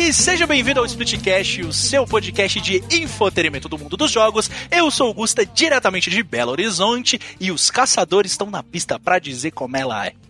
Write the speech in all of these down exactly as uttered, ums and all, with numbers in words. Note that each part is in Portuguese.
E seja bem-vindo ao Splitcast, o seu podcast de infotenimento do mundo dos jogos. Eu sou o Gusta, diretamente de Belo Horizonte, e os caçadores estão na pista pra dizer como ela é.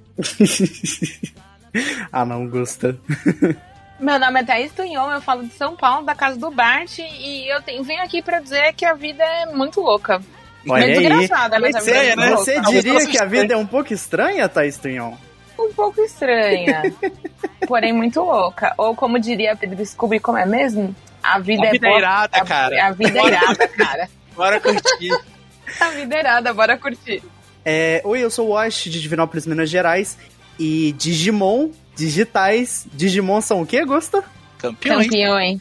Ah não, Gusta. Meu nome é Thaís Tunhon, eu falo de São Paulo, da casa do Bart, e eu tenho, venho aqui pra dizer que a vida é muito louca. Olha muito aí. engraçada, mas a vida é muito Você louca. diria que a vida é um pouco estranha, Thaís Tunhon? Um pouco estranha, porém muito louca. Ou como diria Pedro Scooby, como é mesmo? A vida, a é, vida boa, é irada, a, cara. A vida é irada, cara. Bora curtir. A vida é irada, bora curtir. É, oi, eu sou o Wash, de Divinópolis, Minas Gerais. E Digimon, digitais, Digimon são o quê, Gusta? Campeões. Campeões.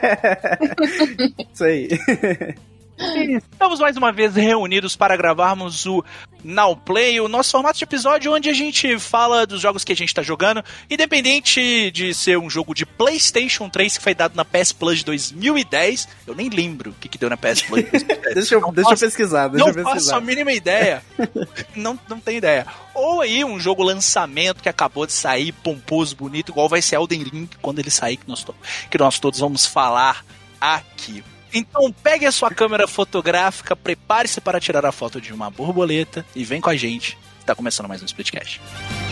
Isso aí. Estamos mais uma vez reunidos para gravarmos o Now Play, o nosso formato de episódio onde a gente fala dos jogos que a gente está jogando, independente de ser um jogo de PlayStation três que foi dado na P S Plus de dois mil e dez. Eu nem lembro o que, que deu na P S Plus. deixa eu, deixa eu pesquisar, deixa não eu pesquisar. faço a mínima ideia. não, não tenho ideia. Ou aí um jogo lançamento que acabou de sair, pomposo, bonito, igual vai ser Elden Ring quando ele sair, que nós, to- que nós todos vamos falar aqui. Então pegue a sua câmera fotográfica, prepare-se para tirar a foto de uma borboleta e vem com a gente. Está começando mais um Splitcast.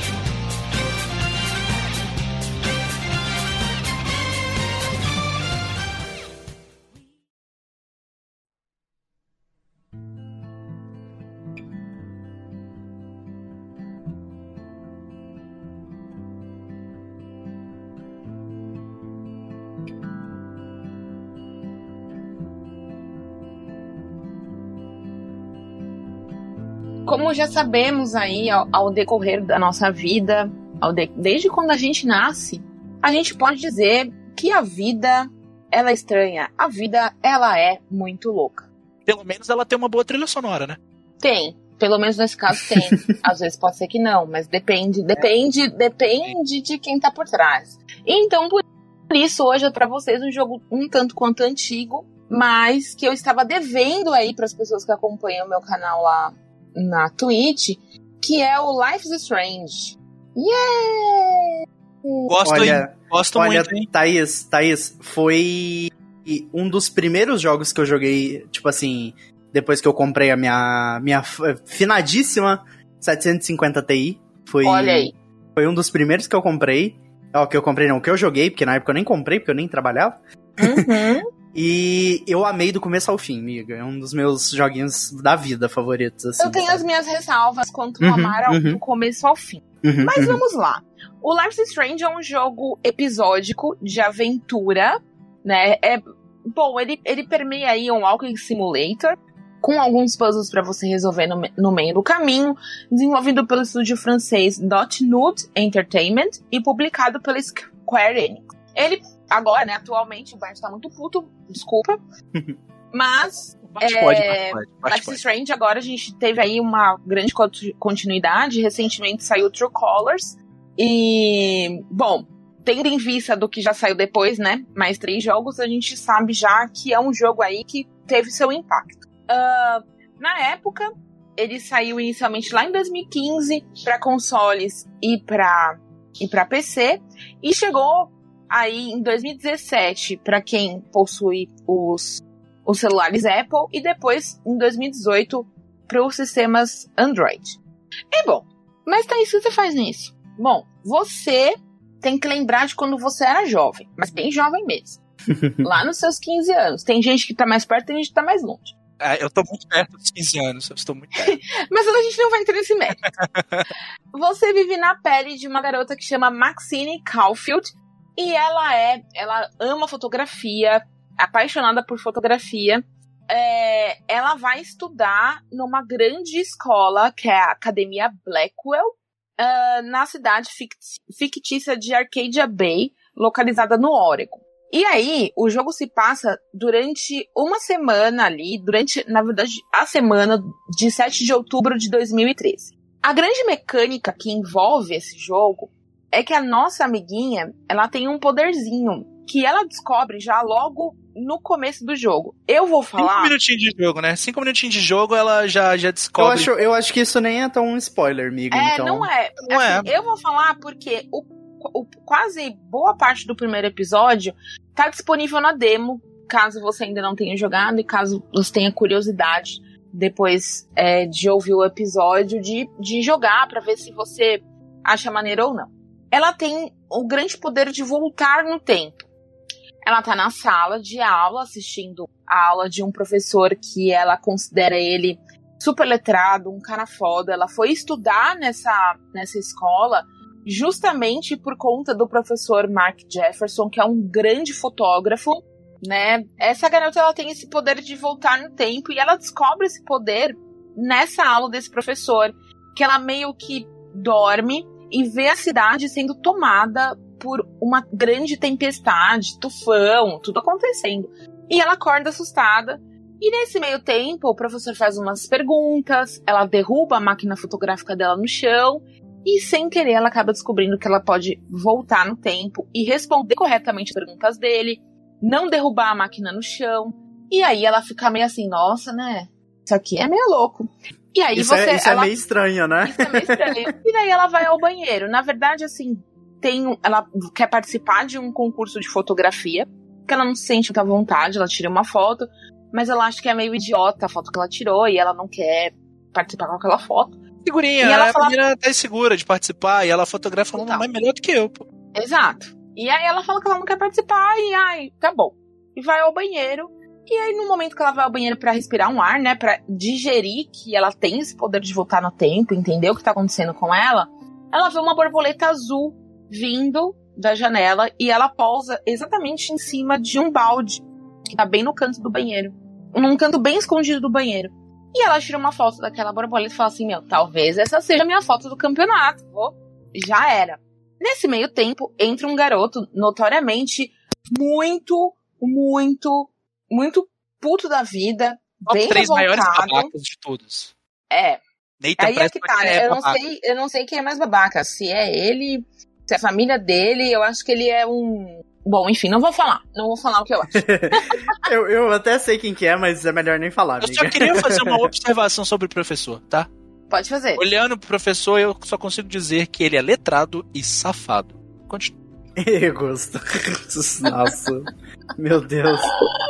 Como já sabemos aí ao, ao decorrer da nossa vida, ao de, desde quando a gente nasce, a gente pode dizer que a vida, ela é estranha. A vida, ela é muito louca. Pelo menos ela tem uma boa trilha sonora, né? Tem. Pelo menos nesse caso tem. Às vezes pode ser que não, mas depende, depende, depende de quem tá por trás. Então, por isso, hoje é pra vocês um jogo um tanto quanto antigo, mas que eu estava devendo aí para as pessoas que acompanham o meu canal lá na Twitch, que é o Life is Strange. Yeah! Gosto, Olha, hein? Gosto Olha, muito, hein? Thaís, Thaís, foi um dos primeiros jogos que eu joguei, tipo assim, depois que eu comprei a minha, minha finadíssima setecentos e cinquenta Ti. Foi, Olha aí. Foi um dos primeiros que eu comprei. Ó, que eu comprei não, que eu joguei, porque na época eu nem comprei, porque eu nem trabalhava. Uhum. E eu amei do começo ao fim, amiga. É um dos meus joguinhos da vida favoritos, assim. Eu tenho sabe? as minhas ressalvas quanto Uhum, ao amar uhum. do começo ao fim. Uhum, Mas uhum. vamos lá. O Life is Strange é um jogo episódico de aventura, né? É, bom, ele, ele permeia aí um walking simulator, com alguns puzzles para você resolver no, no meio do caminho, desenvolvido pelo estúdio francês Dotnude Entertainment e publicado pela Square Enix. Ele, agora, né, atualmente, o Bart tá muito puto, desculpa, mas... Bate é, pode, bate pode, bate Life is pode. Strange, agora a gente teve aí uma grande continuidade. Recentemente saiu True Colors. E, bom, tendo em vista do que já saiu depois, né? Mais três jogos, a gente sabe já que é um jogo aí que teve seu impacto. Uh, na época, ele saiu inicialmente lá em dois mil e quinze para consoles e para e para P C. E chegou aí em dois mil e dezessete para quem possui os os celulares Apple, e depois, em dois mil e dezoito, para os sistemas Android. É bom, mas tá isso que você faz nisso. Bom, você tem que lembrar de quando você era jovem, mas bem jovem mesmo. Lá nos seus quinze anos. Tem gente que tá mais perto, tem gente que tá mais longe. Ah, eu tô muito perto dos quinze anos, eu estou muito perto. Mas a gente não vai entrar nesse mérito. Você vive na pele de uma garota que chama Maxine Caulfield, e ela é, ela ama fotografia, apaixonada por fotografia. É, ela vai estudar numa grande escola, que é a Academia Blackwell, uh, na cidade ficti- fictícia de Arcadia Bay, localizada no Oregon. E aí, o jogo se passa durante uma semana ali, durante, na verdade, a semana de sete de outubro de dois mil e treze. A grande mecânica que envolve esse jogo é que a nossa amiguinha, ela tem um poderzinho que ela descobre já logo no começo do jogo. Eu vou falar... Cinco minutinhos de jogo, né? Cinco minutinhos de jogo, ela já, já Eu descobre. acho, eu acho que isso nem é tão um spoiler, amigo. É, então... não é. Não Assim, é. Eu vou falar porque o o, quase boa parte do primeiro episódio tá disponível na demo, caso você ainda não tenha jogado e caso você tenha curiosidade depois é, de ouvir o episódio, de, de jogar pra ver se você acha maneiro ou não. Ela tem o grande poder de voltar no tempo. Ela tá na sala de aula, assistindo a aula de um professor que ela considera ele super letrado, um cara foda. Ela foi estudar nessa, nessa escola justamente por conta do professor Mark Jefferson, que é um grande fotógrafo, né? Essa garota, ela tem esse poder de voltar no tempo e ela descobre esse poder nessa aula desse professor, que ela meio que dorme e vê a cidade sendo tomada por uma grande tempestade, tufão, tudo acontecendo. E ela acorda assustada. E nesse meio tempo, o professor faz umas perguntas, ela derruba a máquina fotográfica dela no chão, e sem querer ela acaba descobrindo que ela pode voltar no tempo e responder corretamente as perguntas dele, não derrubar a máquina no chão. E aí ela fica meio assim, nossa, né? Isso aqui é meio louco. E aí isso você... É, isso ela, é meio estranho, né? Isso é meio estranho. E daí ela vai ao banheiro. Na verdade, assim, tem, ela quer participar de um concurso de fotografia, que ela não se sente muita vontade, ela tira uma foto, mas ela acha que é meio idiota a foto que ela tirou e ela não quer participar com aquela foto. Figurinha, e ela a fala... menina tá insegura de participar e ela fotografa uma mais melhor do que eu, pô. Exato. E aí ela fala que ela não quer participar e ai, tá bom. E vai ao banheiro. E aí no momento que ela vai ao banheiro pra respirar um ar, né, pra digerir que ela tem esse poder de voltar no tempo, entender o que tá acontecendo com ela, ela vê uma borboleta azul vindo da janela e ela pousa exatamente em cima de um balde que tá bem no canto do banheiro. Num canto bem escondido do banheiro. E ela tira uma foto daquela borboleta e fala assim, meu, talvez essa seja a minha foto do campeonato. Vou. Já era. Nesse meio tempo, entra um garoto notoriamente muito, muito, muito puto da vida. Top bem três revoltado. maiores babacas de todos. É. Nathan Aí é que tá, né? é Eu não, sei, eu não sei quem é mais babaca. Se é ele, se é a família dele, eu acho que ele é um... Bom, enfim, não vou falar. Não vou falar o que eu acho. eu, eu até sei quem que é, mas é melhor nem falar, amiga. Eu só queria fazer uma observação sobre o professor, tá? Pode fazer. Olhando pro professor, eu só consigo dizer que ele é letrado e safado. Continua. Eu gosto. Nossa. Meu Deus.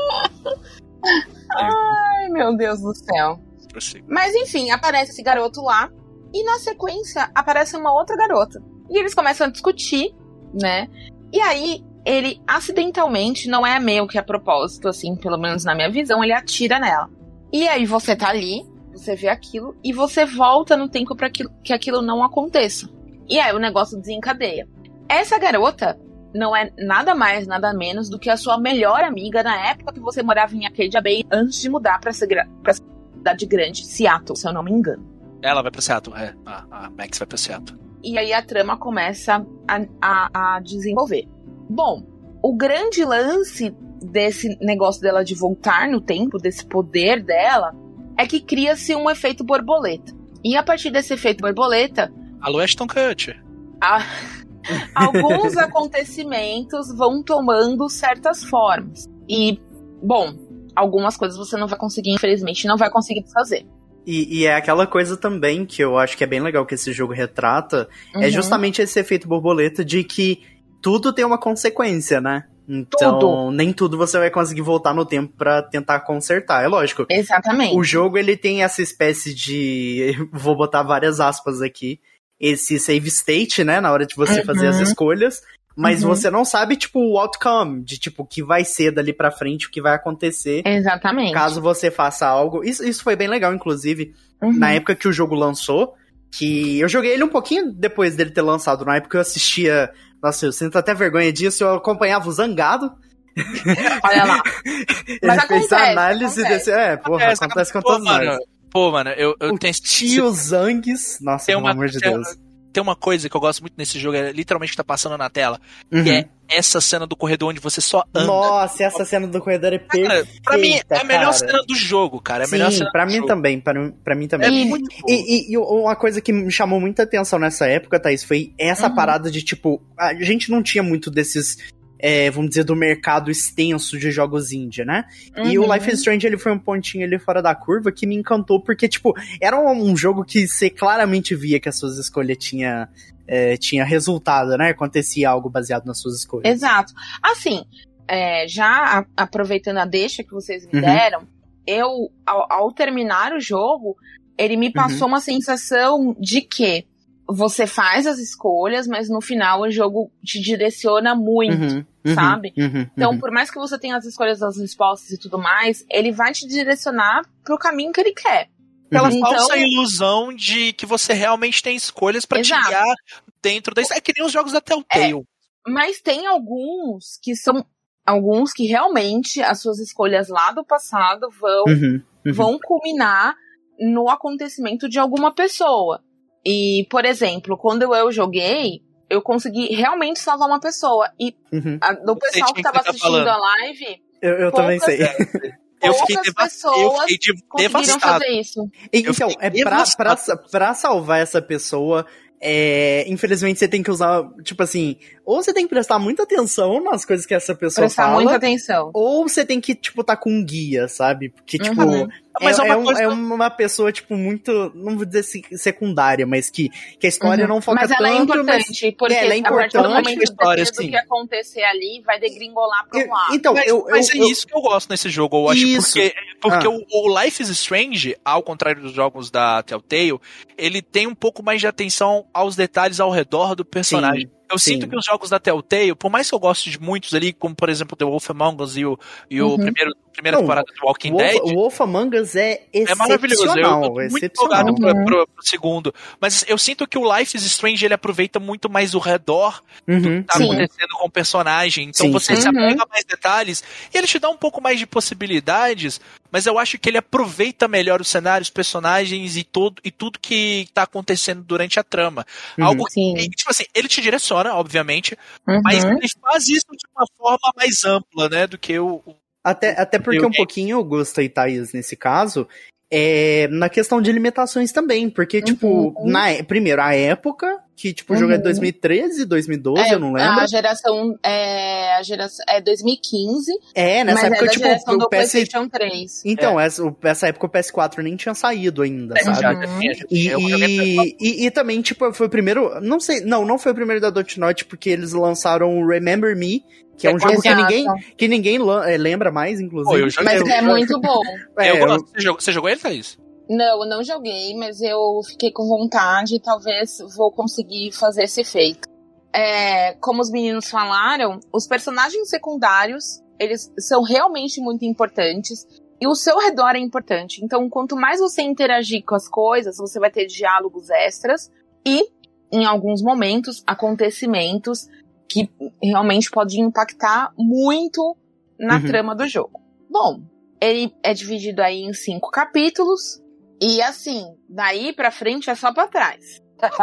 Ai, meu Deus do céu. Prossigo. Mas enfim, aparece esse garoto lá. E na sequência, aparece uma outra garota. E eles começam a discutir, né? E aí, ele acidentalmente, não é meio que a propósito, assim, pelo menos na minha visão, ele atira nela. E aí você tá ali, você vê aquilo, e você volta no tempo pra aquilo, que aquilo não aconteça. E aí o negócio desencadeia. Essa garota não é nada mais, nada menos do que a sua melhor amiga na época que você morava em Arcadia Bay, antes de mudar pra, pra cidade grande, Seattle, se eu não me engano. Ela vai pra Seattle, é. A, a Max vai pra Seattle. E aí a trama começa a, a, a desenvolver. Bom, o grande lance desse negócio dela de voltar no tempo, desse poder dela, é que cria-se um efeito borboleta. E a partir desse efeito borboleta... Alô, Ashton Kutcher. A, alguns acontecimentos vão tomando certas formas. E, bom, algumas coisas você não vai conseguir, infelizmente, não vai conseguir fazer. E, e é aquela coisa também que eu acho que é bem legal que esse jogo retrata, uhum. é justamente esse efeito borboleta de que tudo tem uma consequência, né? Então, tudo. Nem tudo você vai conseguir voltar no tempo pra tentar consertar, é lógico. Exatamente. O jogo, ele tem essa espécie de... Vou botar várias aspas aqui. Esse save state, né? Na hora de você uhum. fazer as escolhas. Mas uhum. você não sabe, tipo, o outcome. De, tipo, o que vai ser dali pra frente, o que vai acontecer. Exatamente. Caso você faça algo. Isso, isso foi bem legal, inclusive. Uhum. Na época que o jogo lançou. Que eu joguei ele um pouquinho depois dele ter lançado. Na época eu assistia... Nossa, eu sinto até vergonha disso. Eu acompanhava o Zangado. Olha lá. Ele Mas fez acontece, a análise acontece. desse... É, porra, é, acontece com pô, todos mano, nós. Pô, mano, eu, eu o tenho... tio Zangues... Nossa, tem pelo uma, amor de tem, Deus. Tem uma coisa que eu gosto muito nesse jogo, é literalmente que tá passando na tela, uhum. que é essa cena do corredor onde você só anda. Nossa, essa cena do corredor é perfeita, cara, pra mim, é a melhor cara. cena do jogo, cara. É a Sim, melhor cena pra do mim jogo. também, pra, pra mim também. É e, muito bom. E, e, e uma coisa que me chamou muita atenção nessa época, Thaís, foi essa uhum. parada de, tipo, a gente não tinha muito desses é, vamos dizer, do mercado extenso de jogos indie, né? Uhum. E o Life is Strange, ele foi um pontinho ali fora da curva que me encantou, porque, tipo, era um, um jogo que você claramente via que as suas escolhas tinha, é, tinha resultado, né? Acontecia algo baseado nas suas escolhas. Exato. Assim, é, já a, aproveitando a deixa que vocês me uhum. deram, eu, ao, ao terminar o jogo, ele me passou uhum. uma sensação de que você faz as escolhas, mas no final o jogo te direciona muito, uhum, uhum, sabe? Uhum, então, uhum. por mais que você tenha as escolhas das respostas e tudo mais, ele vai te direcionar pro caminho que ele quer. Pela então, falsa ilusão de que você realmente tem escolhas pra te guiar dentro da... É que nem os jogos da Telltale. É, mas tem alguns que são... Alguns que realmente as suas escolhas lá do passado vão, uhum, uhum. vão culminar no acontecimento de alguma pessoa. E, por exemplo, quando eu joguei, eu consegui realmente salvar uma pessoa. E uhum. a, do pessoal que estava assistindo tá a live... Eu, eu poucas, também sei. Eu fiquei, pessoas eu fiquei de, conseguiram devastado. fazer isso. Então, é pra, pra, pra salvar essa pessoa... É, infelizmente você tem que usar, tipo assim, ou você tem que prestar muita atenção nas coisas que essa pessoa prestar fala. Prestar muita atenção. Ou você tem que, tipo, tá com um guia, sabe? Porque, tipo, uhum. é, mas é, uma é, um, coisa... é uma pessoa, tipo, muito, não vou dizer secundária, mas que, que a história uhum. não foca mas tanto. Ela é importante, mas porque é, ela é importante. A partir do momento história, do sim. que acontecer ali, vai degringolar pro lado. Então, mas, eu, mas eu, é isso que eu gosto nesse jogo, eu acho, isso. porque, porque ah. o, o Life is Strange, ao contrário dos jogos da Telltale, ele tem um pouco mais de atenção aos detalhes ao redor do personagem. Sim. Eu Sim. sinto que os jogos da Telltale, por mais que eu goste de muitos ali, como por exemplo The Wolf Among Us e o, e o uhum. primeiro, primeira Não, temporada do Walking Wolf, Dead. O Wolf Among Us é excepcional. É maravilhoso, eu tô muito empolgado pro, Uhum. pro, pro segundo. Mas eu sinto que o Life is Strange, ele aproveita muito mais o redor uhum. do que tá Sim. acontecendo com o personagem. Então sim, você sim. se apega uhum. a mais detalhes e ele te dá um pouco mais de possibilidades, mas eu acho que ele aproveita melhor os cenários, personagens e, todo, e tudo que tá acontecendo durante a trama. Uhum. Algo Sim. que, tipo assim, ele te direciona, obviamente, uhum. mas ele faz isso de uma forma mais ampla, né, do que o... Até, até porque eu, um pouquinho, Augusta e Thaís, nesse caso, é na questão de limitações também, porque, tipo, uhum. na, primeiro, a época, que, tipo, o uhum. jogo é de dois mil e treze, dois mil e doze, é, eu não lembro. A geração é, a geração, é dois mil e quinze, é, nessa mas época, é da tipo, geração o do P S... PlayStation três. Então, é. essa, essa época o P S quatro nem tinha saído ainda, É, sabe? já, Uhum. já, já, E, eu, eu, e, e, e também, tipo, foi o primeiro, não sei, não, não foi o primeiro da Dot Not, porque eles lançaram o Remember Me, que é um jogo que ninguém, que ninguém lembra mais, inclusive. Pô, mas é muito bom. É, eu gosto. Você, jogou, você jogou ele, Thaís? Não, eu não joguei, mas eu fiquei com vontade, talvez vou conseguir fazer esse feito. É, como os meninos falaram, os personagens secundários, eles são realmente muito importantes, e o seu redor é importante. Então, quanto mais você interagir com as coisas, você vai ter diálogos extras, e, em alguns momentos, acontecimentos que realmente podem impactar muito na uhum. trama do jogo. Bom, ele é dividido aí em cinco capítulos, e assim, daí pra frente é só pra trás.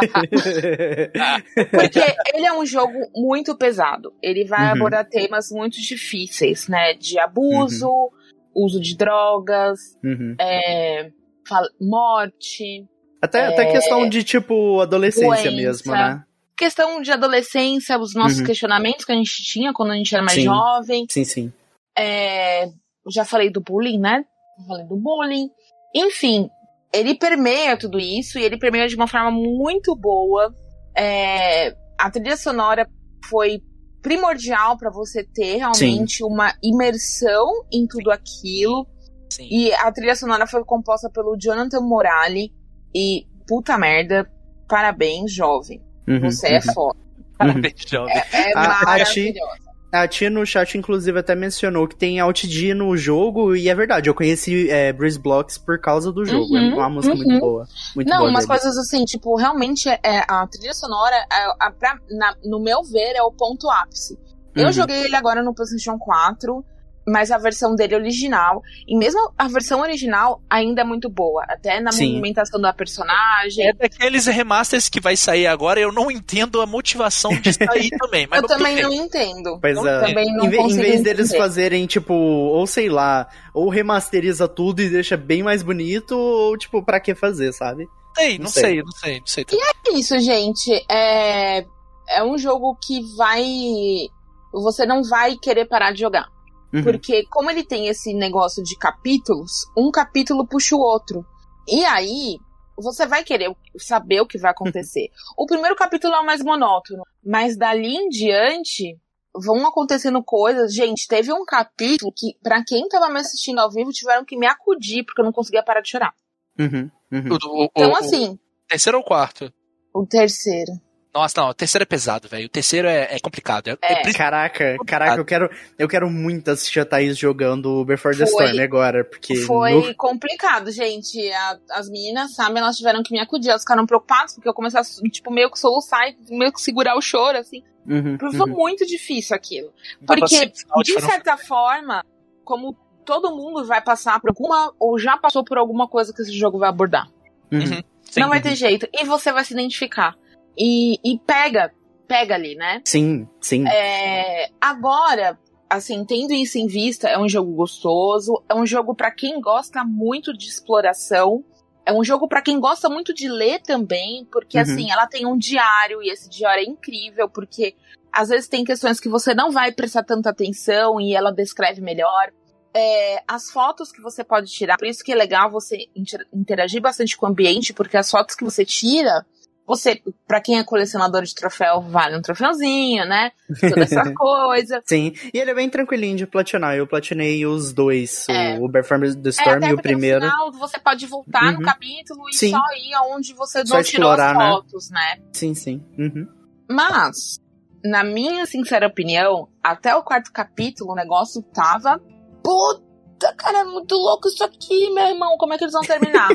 Porque ele é um jogo muito pesado. Ele vai uhum. abordar temas muito difíceis, né? De abuso, uhum. uso de drogas, uhum. é, morte. Até, é, até questão de, tipo, adolescência doença, mesmo, né? Questão de adolescência, os nossos uhum. questionamentos que a gente tinha quando a gente era mais sim. jovem. Sim, sim. É, já falei do bullying, né? Já falei do bullying. Enfim, ele permeia tudo isso e ele permeia de uma forma muito boa. É, a trilha sonora foi primordial para você ter realmente Sim. uma imersão em tudo aquilo. Sim. E a trilha sonora foi composta pelo Jonathan Morali. E, puta merda, parabéns, jovem. Uhum, você uhum. é foda. Parabéns, jovem. É, é a, maravilhosa. A Tia no chat, inclusive, até mencionou que tem Alt D no jogo, e é verdade, eu conheci é, Breeze Blocks por causa do jogo. Uhum, é uma música uhum. muito boa. Muito Não, boa umas dele. coisas assim, tipo, realmente é, a trilha sonora, é, a, pra, na, no meu ver, é o ponto ápice. Eu uhum. joguei ele agora no PlayStation quatro, mas a versão dele original, e mesmo a versão original ainda é muito boa, até na Sim. movimentação da personagem. É daqueles remasters que vai sair agora, eu não entendo a motivação de sair também. Mas eu também não entendo. Pois eu é. também não em, ve- em vez deles entender. fazerem, tipo, ou sei lá, ou remasteriza tudo e deixa bem mais bonito, ou tipo, pra que fazer, sabe? Sei, não, não sei. sei, não sei, não sei. E é isso, gente. É, é um jogo que vai... você não vai querer parar de jogar. Uhum. Porque como ele tem esse negócio de capítulos, um capítulo puxa o outro. E aí, você vai querer saber o que vai acontecer. O primeiro capítulo é o mais monótono, mas dali em diante vão acontecendo coisas. Gente, teve um capítulo que, pra quem tava me assistindo ao vivo, tiveram que me acudir, porque eu não conseguia parar de chorar. Uhum, uhum. O, o, então, o, assim... O terceiro ou o quarto? O terceiro. Nossa, não, o terceiro é pesado, velho. O terceiro é, é complicado. É, é. É caraca, caraca, eu quero, eu quero muito assistir a Thaís jogando Before the Foi, Storm agora, porque... Foi no... complicado, gente. A, as meninas, sabe, elas tiveram que me acudir. Elas ficaram preocupadas, porque eu comecei a, tipo, meio que soluçar e meio que segurar o choro, assim. Uhum, Foi uhum. muito difícil aquilo. Porque, de certa forma, como todo mundo vai passar por alguma, ou já passou por alguma coisa que esse jogo vai abordar. Uhum. Sim, não vai uhum. ter jeito. E você vai se identificar. E, e pega, pega ali, né? Sim, sim. É, agora, assim, tendo isso em vista, é um jogo gostoso, é um jogo pra quem gosta muito de exploração, é um jogo pra quem gosta muito de ler também, porque, uhum. assim, ela tem um diário, e esse diário é incrível, porque às vezes tem questões que você não vai prestar tanta atenção, e ela descreve melhor. É, as fotos que você pode tirar, por isso que é legal você interagir bastante com o ambiente, porque as fotos que você tira... Você, pra quem é colecionador de troféu, vale um troféuzinho, né? Toda essa coisa. Sim, e ele é bem tranquilinho de platinar. Eu platinei os dois, é. o Before the Storm é, e o primeiro. No final, você pode voltar uhum. no capítulo e sim. só ir aonde você só não tirou as fotos, né? né? Sim, sim. Uhum. Mas, na minha sincera opinião, até o quarto capítulo o negócio tava... Puta, cara, é muito louco isso aqui, meu irmão. Como é que eles vão terminar?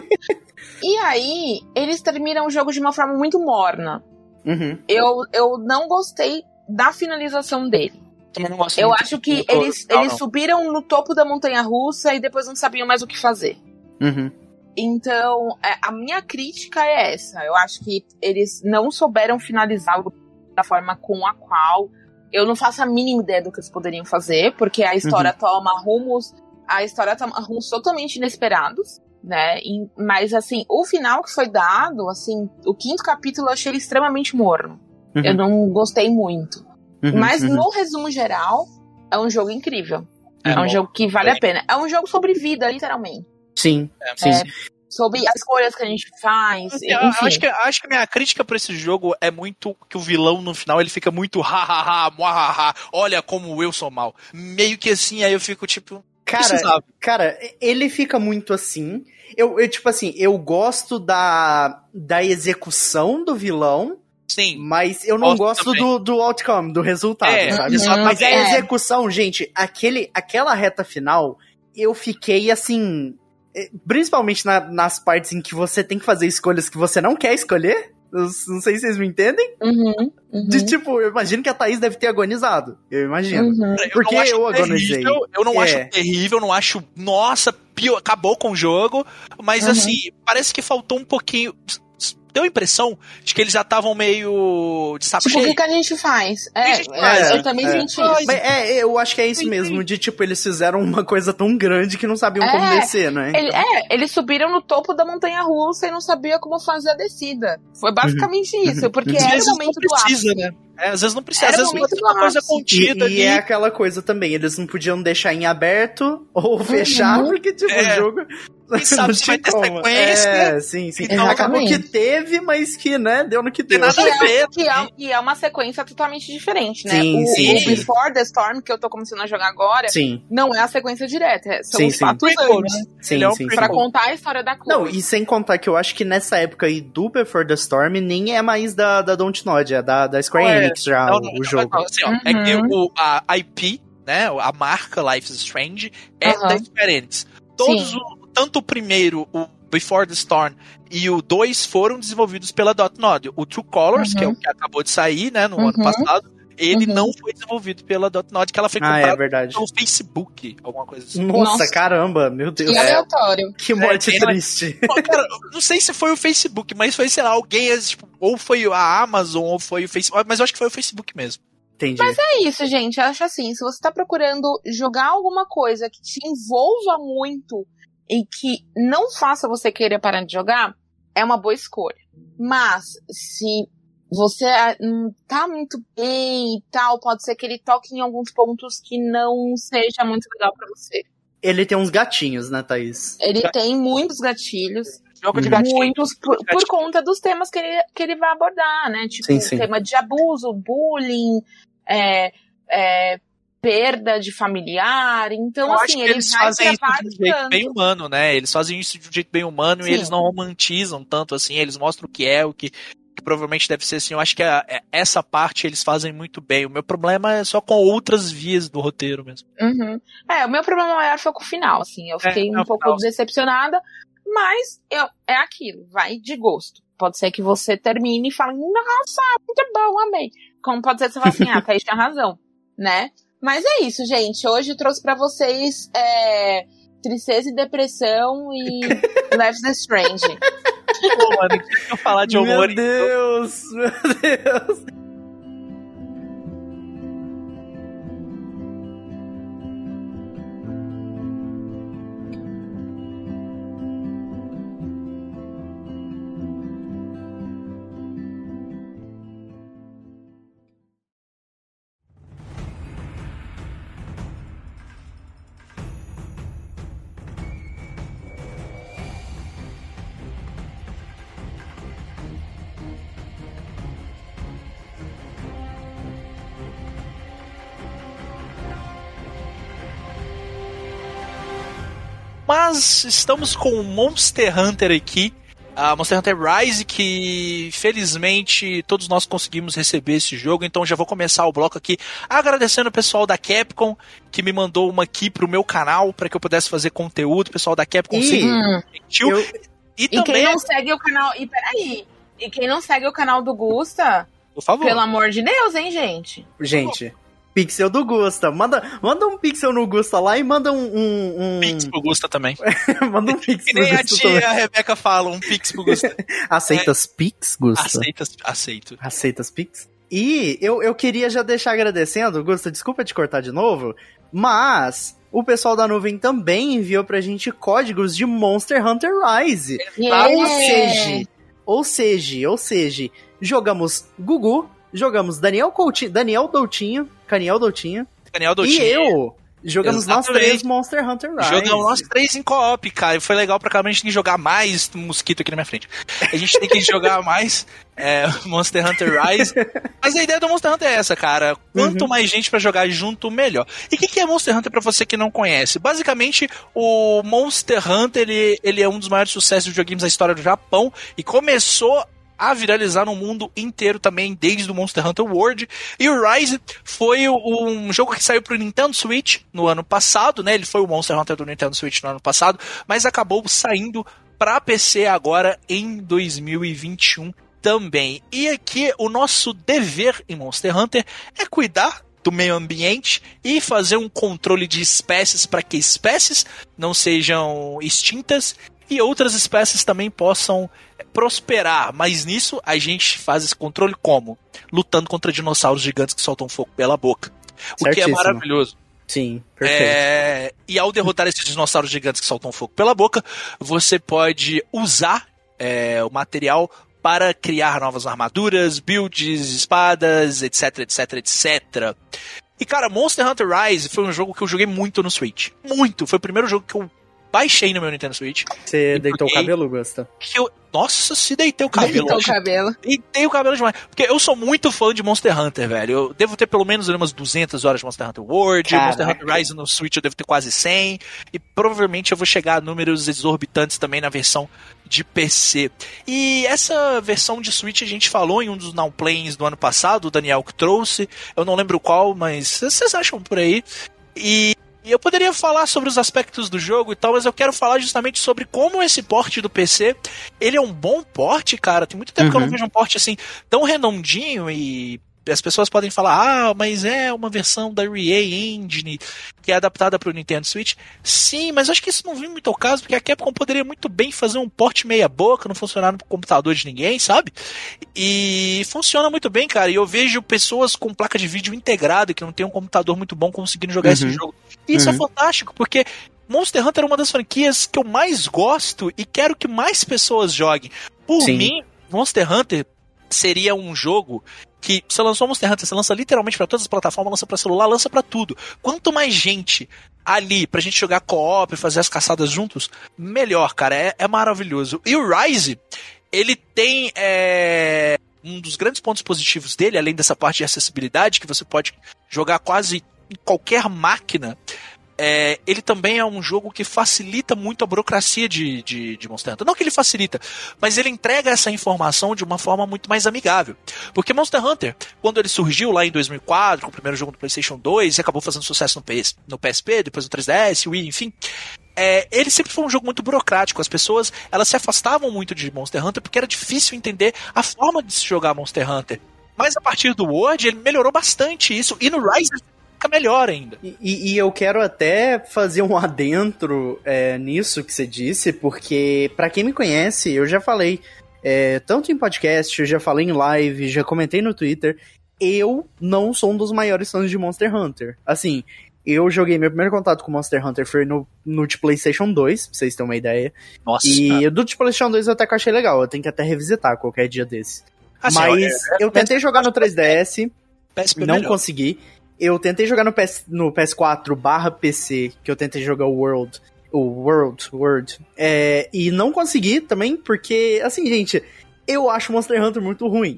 E aí, eles terminam o jogo de uma forma muito morna. Uhum. Eu, eu não gostei da finalização dele. Também não gosto eu muito acho que do... eles, não, eles não. subiram no topo da montanha-russa e depois não sabiam mais o que fazer. Uhum. Então, a minha crítica é essa. Eu acho que eles não souberam finalizar da forma com a qual... Eu não faço a mínima ideia do que eles poderiam fazer, porque a história uhum. toma rumos... A história toma rumos totalmente inesperados. Né? E, mas assim, o final que foi dado, assim, o quinto capítulo eu achei ele extremamente morno. Uhum. Eu não gostei muito. Uhum, mas uhum. no resumo geral, é um jogo incrível. É, é um bom. jogo que vale é. a pena. É um jogo sobre vida, literalmente. Sim, é, sim. É, sobre as escolhas que a gente faz. Eu, eu acho, que, acho que a minha crítica pra esse jogo é muito que o vilão no final ele fica muito ha ha ha, ha, ha, olha como eu sou mal. Meio que assim, aí eu fico tipo. Cara, cara, ele fica muito assim. Eu, eu, tipo assim, eu gosto da, da execução do vilão. Sim. Mas eu não gosto do, do outcome, do resultado, é, sabe? Uhum, mas a é. execução, gente, aquele, aquela reta final, eu fiquei assim. Principalmente na, nas partes em que você tem que fazer escolhas que você não quer escolher. Eu não sei se vocês me entendem. Uhum, uhum. De tipo, eu imagino que a Thaís deve ter agonizado. Eu imagino. Uhum. Porque eu, eu agonizei. Terrível, eu não é. acho terrível, não acho. Nossa, pior, acabou com o jogo. Mas uhum. assim, parece que faltou um pouquinho. Deu a impressão de que eles já estavam meio de saco tipo, cheio. O que, que a gente faz? É, gente faz? é eu também é. senti isso. Mas é, eu acho que é isso mesmo, de tipo, eles fizeram uma coisa tão grande que não sabiam é, como descer, né? Ele, é, eles subiram no topo da montanha-russa e não sabiam como fazer a descida. Foi basicamente uhum. isso, porque uhum. era o momento do ápice. Né? É, às vezes não precisa, Era às vezes momento uma coisa contida e, ali. E é aquela coisa também, eles não podiam deixar em aberto ou uhum. fechar, porque tipo, é. o jogo... Quem sabe se vai ter como. sequência. É, sim, sim. Então, acabou que teve, mas que, né, deu no que deu. Nada a ver. Que é, que é uma sequência totalmente diferente, né? Sim, o, sim. o Before the Storm, que eu tô começando a jogar agora, sim. não é a sequência direta. São sim, os sim. fatos antes. Sim, Ele é um sim, pra sim. contar a história da Chloe. Não, e sem contar que eu acho que nessa época aí do Before the Storm nem é mais da, da Dontnod, é da, da Square é, Enix já, não, o, não, o não, jogo. Não, assim, ó, uhum. é que o, a I P, né, a marca Life is Strange, é uhum. da Square Enix. Todos o, tanto o primeiro, o Before the Storm e o dois foram desenvolvidos pela Dontnod. O True Colors, uhum. que é o que acabou de sair, né, no uhum. ano passado, ele uhum. não foi desenvolvido pela Dontnod, que ela foi comprada ah, é verdade. pelo Facebook, alguma coisa assim. Nossa, Nossa. caramba, meu Deus. Que aleatório. Que morte é, triste. Pô, cara, não sei se foi o Facebook, mas foi, sei lá, alguém, tipo, ou foi a Amazon, ou foi o Facebook, mas eu acho que foi o Facebook mesmo. Entendi. Mas é isso, gente, eu acho assim, se você tá procurando jogar alguma coisa que te envolva muito e que não faça você querer parar de jogar, é uma boa escolha. Mas, se você não tá muito bem e tal, pode ser que ele toque em alguns pontos que não seja muito legal pra você. Ele tem uns gatinhos, né, Thaís? Ele tem muitos gatilhos. Jogo de gatinho. Muitos por, por conta dos temas que ele, que ele vai abordar, né? Tipo, sim, sim. tema de abuso, bullying, é, é, perda de familiar. Então, Eu assim, acho que ele eles vai fazem pra isso de um jeito vários bem cantos. humano, né? Eles fazem isso de um jeito bem humano Sim. e eles não romantizam tanto assim, eles mostram o que é, o que, que provavelmente deve ser assim. Eu acho que a, essa parte eles fazem muito bem. O meu problema é só com outras vias do roteiro mesmo. Uhum. É, o meu problema maior foi com o final, assim. Eu fiquei É, um é pouco final. decepcionada, mas eu, é aquilo, vai de gosto. Pode ser que você termine e fale, nossa, muito bom, amei. Como pode ser que você fale assim, ah, Thaís tinha razão, né? Mas é isso, gente. Hoje eu trouxe pra vocês é, tristeza e depressão e Life is Strange. Pô, mano, deixa eu falar de humor. Meu Deus, meu Deus. Mas estamos com o Monster Hunter aqui, a Monster Hunter Rise, que felizmente todos nós conseguimos receber esse jogo, então já vou começar o bloco aqui agradecendo o pessoal da Capcom, que me mandou uma aqui pro meu canal, para que eu pudesse fazer conteúdo, o pessoal da Capcom E sempre Hum. gentil. eu- E, E também, quem não segue o canal. E peraí. E quem não segue o canal do Gusta, por favor, pelo amor de Deus, hein, gente? Gente, pixel do Gusta. Manda, manda um pixel no Gusta lá e manda um... um, um... Pix pro Gusta também. manda um Que pix no nem a Gusta tia também. a Rebeca fala, um Pix pro Gusta. Aceitas pix, Gusta? Aceita, aceito. Aceitas pix? E eu, eu queria já deixar agradecendo, Gusta, desculpa te cortar de novo, mas o pessoal da nuvem também enviou pra gente códigos de Monster Hunter Rise. Yeah. Ou seja, ou seja, ou seja, jogamos Gugu, jogamos Daniel Coutinho, Daniel Doutinho, Caniel Doutinho, Daniel Doutinho. e eu jogamos nós Exatamente. três Monster Hunter Rise. Jogamos nós três em co-op, cara. E foi legal pra caramba. A gente tem que jogar mais. Um mosquito aqui na minha frente. A gente tem que jogar mais é, Monster Hunter Rise. Mas a ideia do Monster Hunter é essa, cara. Quanto Uhum. mais gente pra jogar junto, melhor. E o que, que é Monster Hunter pra você que não conhece? Basicamente, o Monster Hunter ele, ele é um dos maiores sucessos de videogames da história do Japão. E começou a viralizar no mundo inteiro também, desde o Monster Hunter World. E o Rise foi um jogo que saiu pro Nintendo Switch no ano passado, né? Ele foi o Monster Hunter do Nintendo Switch no ano passado, mas acabou saindo pra P C agora em dois mil e vinte e um também. E aqui o nosso dever em Monster Hunter é cuidar do meio ambiente e fazer um controle de espécies para que espécies não sejam extintas e outras espécies também possam prosperar, mas nisso a gente faz esse controle como? Lutando contra dinossauros gigantes que soltam fogo pela boca. O que é Certíssimo. maravilhoso. Sim, perfeito. É... E ao derrotar esses dinossauros gigantes que soltam fogo pela boca, você pode usar é, o material para criar novas armaduras, builds, espadas, etc, etc, etcétera. E cara, Monster Hunter Rise foi um jogo que eu joguei muito no Switch. Muito! Foi o primeiro jogo que eu baixei no meu Nintendo Switch. Você E deitou o joguei. cabelo, Gusta? Que eu... Nossa, se deitei o cabelo. Deitou o cabelo. Deitei o cabelo demais. Porque eu sou muito fã de Monster Hunter, velho. Eu devo ter pelo menos umas duzentas horas de Monster Hunter World. Caraca. Monster Hunter Rise no Switch eu devo ter quase cem. E provavelmente eu vou chegar a números exorbitantes também na versão de P C. E essa versão de Switch a gente falou em um dos Now Plays do ano passado, o Daniel que trouxe. Eu não lembro qual, mas vocês acham por aí. E... E eu poderia falar sobre os aspectos do jogo e tal, mas eu quero falar justamente sobre como esse porte do P C, ele é um bom porte, cara. Tem muito tempo Uhum. que eu não vejo um porte assim tão redondinho e as pessoas podem falar, ah, mas é uma versão da Unreal Engine que é adaptada para o Nintendo Switch. Sim, mas acho que isso não vem muito ao caso, porque a Capcom poderia muito bem fazer um porte meia boca, não funcionar no computador de ninguém, sabe? E funciona muito bem, cara. E eu vejo pessoas com placa de vídeo integrada, que não tem um computador muito bom, conseguindo jogar Uhum. esse jogo. E isso Uhum. é fantástico, porque Monster Hunter é uma das franquias que eu mais gosto e quero que mais pessoas joguem. Por Sim. mim, Monster Hunter seria um jogo que você lançou Monster Hunter, você lança literalmente pra todas as plataformas, lança pra celular, lança pra tudo. Quanto mais gente ali pra gente jogar co-op, fazer as caçadas juntos, melhor, cara, é, é maravilhoso. E o Rise, ele tem é, um dos grandes pontos positivos dele, além dessa parte de acessibilidade, que você pode jogar quase em qualquer máquina. É, ele também é um jogo que facilita muito a burocracia de, de, de Monster Hunter. Não que ele facilita, mas ele entrega essa informação de uma forma muito mais amigável. Porque Monster Hunter, quando ele surgiu lá em dois mil e quatro, com o primeiro jogo do PlayStation dois, e acabou fazendo sucesso no, P S, no P S P, depois no três D S, Wii, enfim... É, ele sempre foi um jogo muito burocrático. As pessoas, elas se afastavam muito de Monster Hunter porque era difícil entender a forma de se jogar Monster Hunter. Mas a partir do World, ele melhorou bastante isso. E no Rise, fica melhor ainda. E, e eu quero até fazer um adentro é, nisso que você disse, porque pra quem me conhece, eu já falei, é, tanto em podcast, eu já falei em live, já comentei no Twitter, eu não sou um dos maiores fãs de Monster Hunter. Assim, eu joguei, meu primeiro contato com Monster Hunter foi no, no de PlayStation dois, pra vocês terem uma ideia. Nossa. E o do de PlayStation dois eu até que achei legal, eu tenho que até revisitar qualquer dia desse. Assim, Mas é, é, eu tentei jogar no três D S, P S P não melhor. Consegui. Eu tentei jogar no, P S, no P S quatro barra P C, que eu tentei jogar o World, o World, World, é, e não consegui também, porque, assim, gente, eu acho Monster Hunter muito ruim.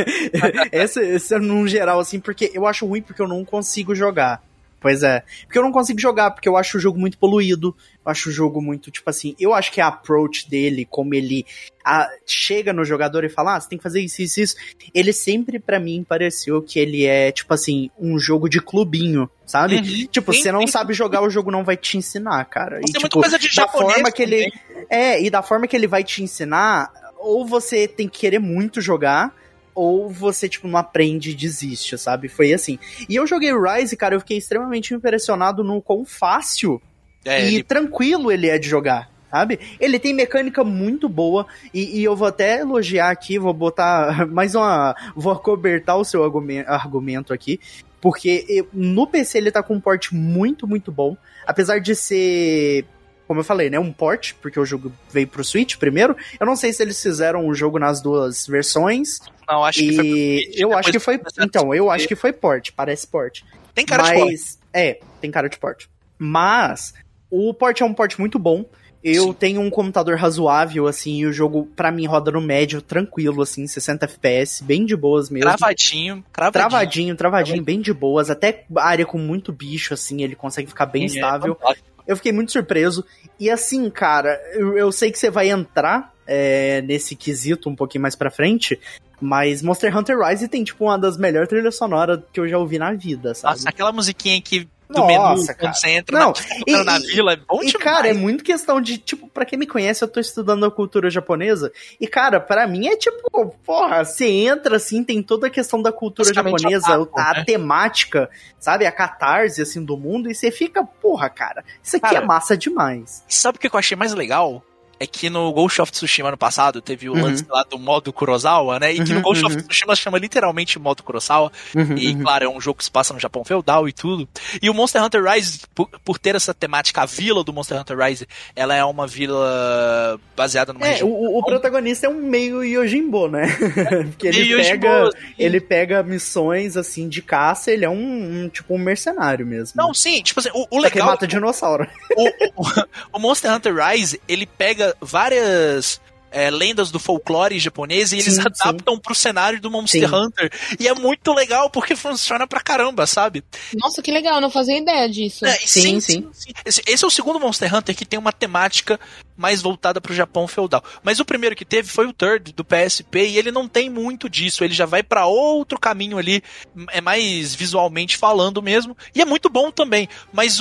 esse, esse é num geral, assim, porque eu acho ruim porque eu não consigo jogar. Pois é. Porque eu não consigo jogar, porque eu acho o jogo muito poluído. Eu acho o jogo muito, tipo assim... Eu acho que a approach dele, como ele a, chega no jogador e fala... Ah, você tem que fazer isso, isso, isso. Ele sempre, pra mim, pareceu que ele é, tipo assim... Um jogo de clubinho, sabe? Uhum. Tipo, sim, você não sim. sabe jogar, o jogo não vai te ensinar, cara. E, tem tipo, muita coisa de da forma que também. ele... É, e da forma que ele vai te ensinar... Ou você tem que querer muito jogar... ou você, tipo, não aprende e desiste, sabe? Foi assim. E eu joguei Rise, cara, eu fiquei extremamente impressionado no quão fácil é, e ele... tranquilo ele é de jogar, sabe? Ele tem mecânica muito boa, e, e eu vou até elogiar aqui, vou botar mais uma... vou acobertar o seu argumento aqui, porque eu, no P C ele tá com um port muito, muito bom, apesar de ser... Como eu falei, né, um port, porque o jogo veio pro Switch primeiro. Eu não sei se eles fizeram o jogo nas duas versões. Não, acho e que foi pro eu acho que foi, então, eu acho que foi port, parece port. Tem cara Mas, de port. É, tem cara de port. Mas o port é um port muito bom. Eu Sim. tenho um computador razoável, assim, e o jogo, pra mim, roda no médio, tranquilo, assim, sessenta F P S, bem de boas mesmo. Travadinho, travadinho. Travadinho, travadinho, bem de boas. Até área com muito bicho, assim, ele consegue ficar bem Sim, estável. É Eu fiquei muito surpreso. E assim, cara, eu, eu sei que você vai entrar é, nesse quesito um pouquinho mais pra frente, mas Monster Hunter Rise tem, tipo, uma das melhores trilhas sonoras que eu já ouvi na vida, sabe? Nossa, aquela musiquinha que do Nossa, menu, cara. quando você entra Não, na, e, na vila, é bom e, demais. cara, é muito questão de, tipo, pra quem me conhece, eu tô estudando a cultura japonesa, e, cara, pra mim é tipo, porra, você entra, assim, tem toda a questão da cultura japonesa, a, papo, a né? temática, sabe, a catarse, assim, do mundo, e você fica, porra, cara, isso aqui cara, é massa demais. Sabe o que eu achei mais legal? É que no Ghost of Tsushima ano passado teve o uhum. lance lá do modo Kurosawa, né? E uhum, que no Ghost uhum. of Tsushima chama literalmente modo Kurosawa. Uhum, e, uhum. claro, é um jogo que se passa no Japão feudal e tudo. E o Monster Hunter Rise, por, por ter essa temática, a vila do Monster Hunter Rise, ela é uma vila baseada numa é, região. O, o protagonista é um meio Yojimbo, né? Porque ele pega, ele pega missões, assim, de caça, ele é um, um tipo, um mercenário mesmo. Não, sim, tipo assim, o, o legal... É que mata dinossauro. O, o, o Monster Hunter Rise, ele pega várias é, lendas do folclore japonês e eles sim, adaptam sim. pro cenário do Monster sim. Hunter. E é muito legal porque funciona pra caramba, sabe? Nossa, que legal, não fazia ideia disso. É, sim, sim, sim. sim. Esse, esse é o segundo Monster Hunter que tem uma temática mais voltada pro Japão feudal. Mas o primeiro que teve foi o Third, do P S P, e ele não tem muito disso. Ele já vai pra outro caminho ali, é mais visualmente falando mesmo. E é muito bom também. Mas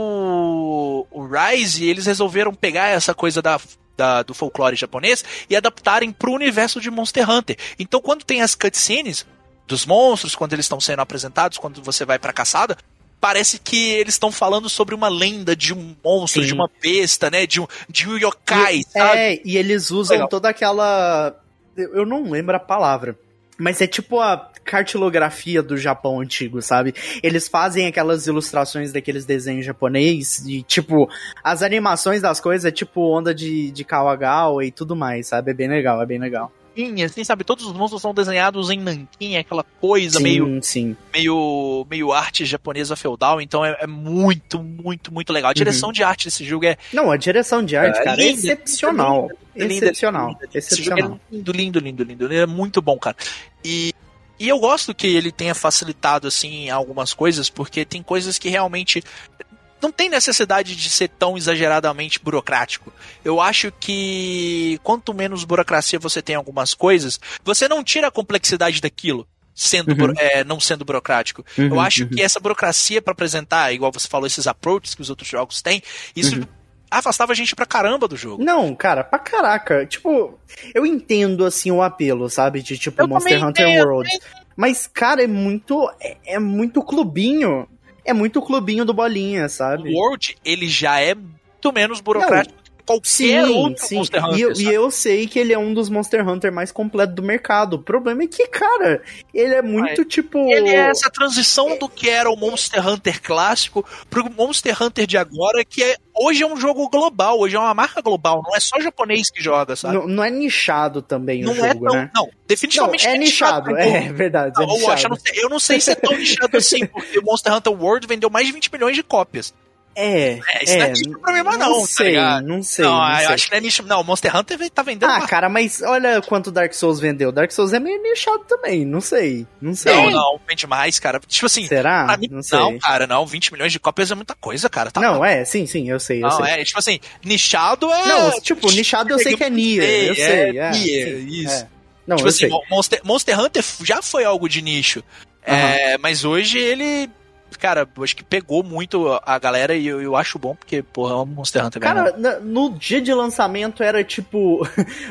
o, o Rise, eles resolveram pegar essa coisa da... Da, do folclore japonês e adaptarem pro universo de Monster Hunter. Então quando tem as cutscenes dos monstros, quando eles estão sendo apresentados, quando você vai pra caçada, parece que eles estão falando sobre uma lenda de um monstro, Sim. de uma besta, né, de um, de um yokai, e, sabe? É, e eles usam Legal. toda aquela... Eu não lembro a palavra, mas é tipo a cartilografia do Japão antigo, sabe? Eles fazem aquelas ilustrações daqueles desenhos japonês e, tipo, as animações das coisas é tipo onda de, de Kawagawa e tudo mais, sabe? É bem legal, é bem legal. nanquim, assim, sabe? Todos os monstros são desenhados em nanquim, aquela coisa sim, meio, sim. meio meio arte japonesa feudal, então é, é muito, muito, muito legal. A direção uhum. de arte desse jogo é... Não, a direção de arte, é, cara, linda, é excepcional. Linda, linda, excepcional. Linda, linda. Excepcional. É lindo, lindo, lindo, lindo. Ele é muito bom, cara. E, e eu gosto que ele tenha facilitado, assim, algumas coisas, porque tem coisas que realmente... não tem necessidade de ser tão exageradamente burocrático. Eu acho que quanto menos burocracia você tem em algumas coisas, você não tira a complexidade daquilo, sendo uhum. é, não sendo burocrático. Uhum, eu acho uhum. que essa burocracia para apresentar, igual você falou, esses approaches que os outros jogos têm, isso uhum. afastava a gente pra caramba do jogo. Não, cara, pra caraca. Tipo, eu entendo, assim, o apelo, sabe? De, tipo, eu Monster Hunter entendo, World. Mas, cara, é muito... É, é muito clubinho. É muito clubinho do Bolinha, sabe? O World, ele já é muito menos burocrático Não, do que qualquer sim, outro sim. Monster Hunter. E eu, e eu sei que ele é um dos Monster Hunter mais completos do mercado. O problema é que, cara, ele é muito, ah, tipo... Ele é essa transição é... do que era o Monster Hunter clássico pro Monster Hunter de agora, que é, hoje é um jogo global, hoje é uma marca global, não é só japonês que joga, sabe? Não, não é nichado também não o jogo, é tão, né? Não, definitivamente não, é, é nichado. nichado é verdade, não, é nichado. Eu, não sei, eu não sei se é tão nichado assim, porque o Monster Hunter World vendeu mais de vinte milhões de cópias. É, é, isso é, não é nicho pra mim, mas não, não sei, tá não sei. Não, não eu sei. acho que não é nicho. Não, o Monster Hunter tá vendendo. Ah, uma... cara, mas olha quanto Dark Souls vendeu. Dark Souls é meio nichado também, não sei. Não sei. Não, não, vende mais, cara. Tipo assim. Será? Mim, não sei. Não, cara, não. vinte milhões de cópias é muita coisa, cara. Tá não, pra... é, sim, sim, eu sei. Eu não, sei. é, tipo assim, nichado é. Não, tipo, nichado eu sei que é Nier. Eu sei, é. Nier, isso. É. Não, tipo eu assim, sei. Monster, Monster Hunter já foi algo de nicho. Uhum. É, mas hoje ele. Cara, acho que pegou muito a galera e eu, eu acho bom, porque, porra, é um Monster Hunter. Cara, na, no dia de lançamento era tipo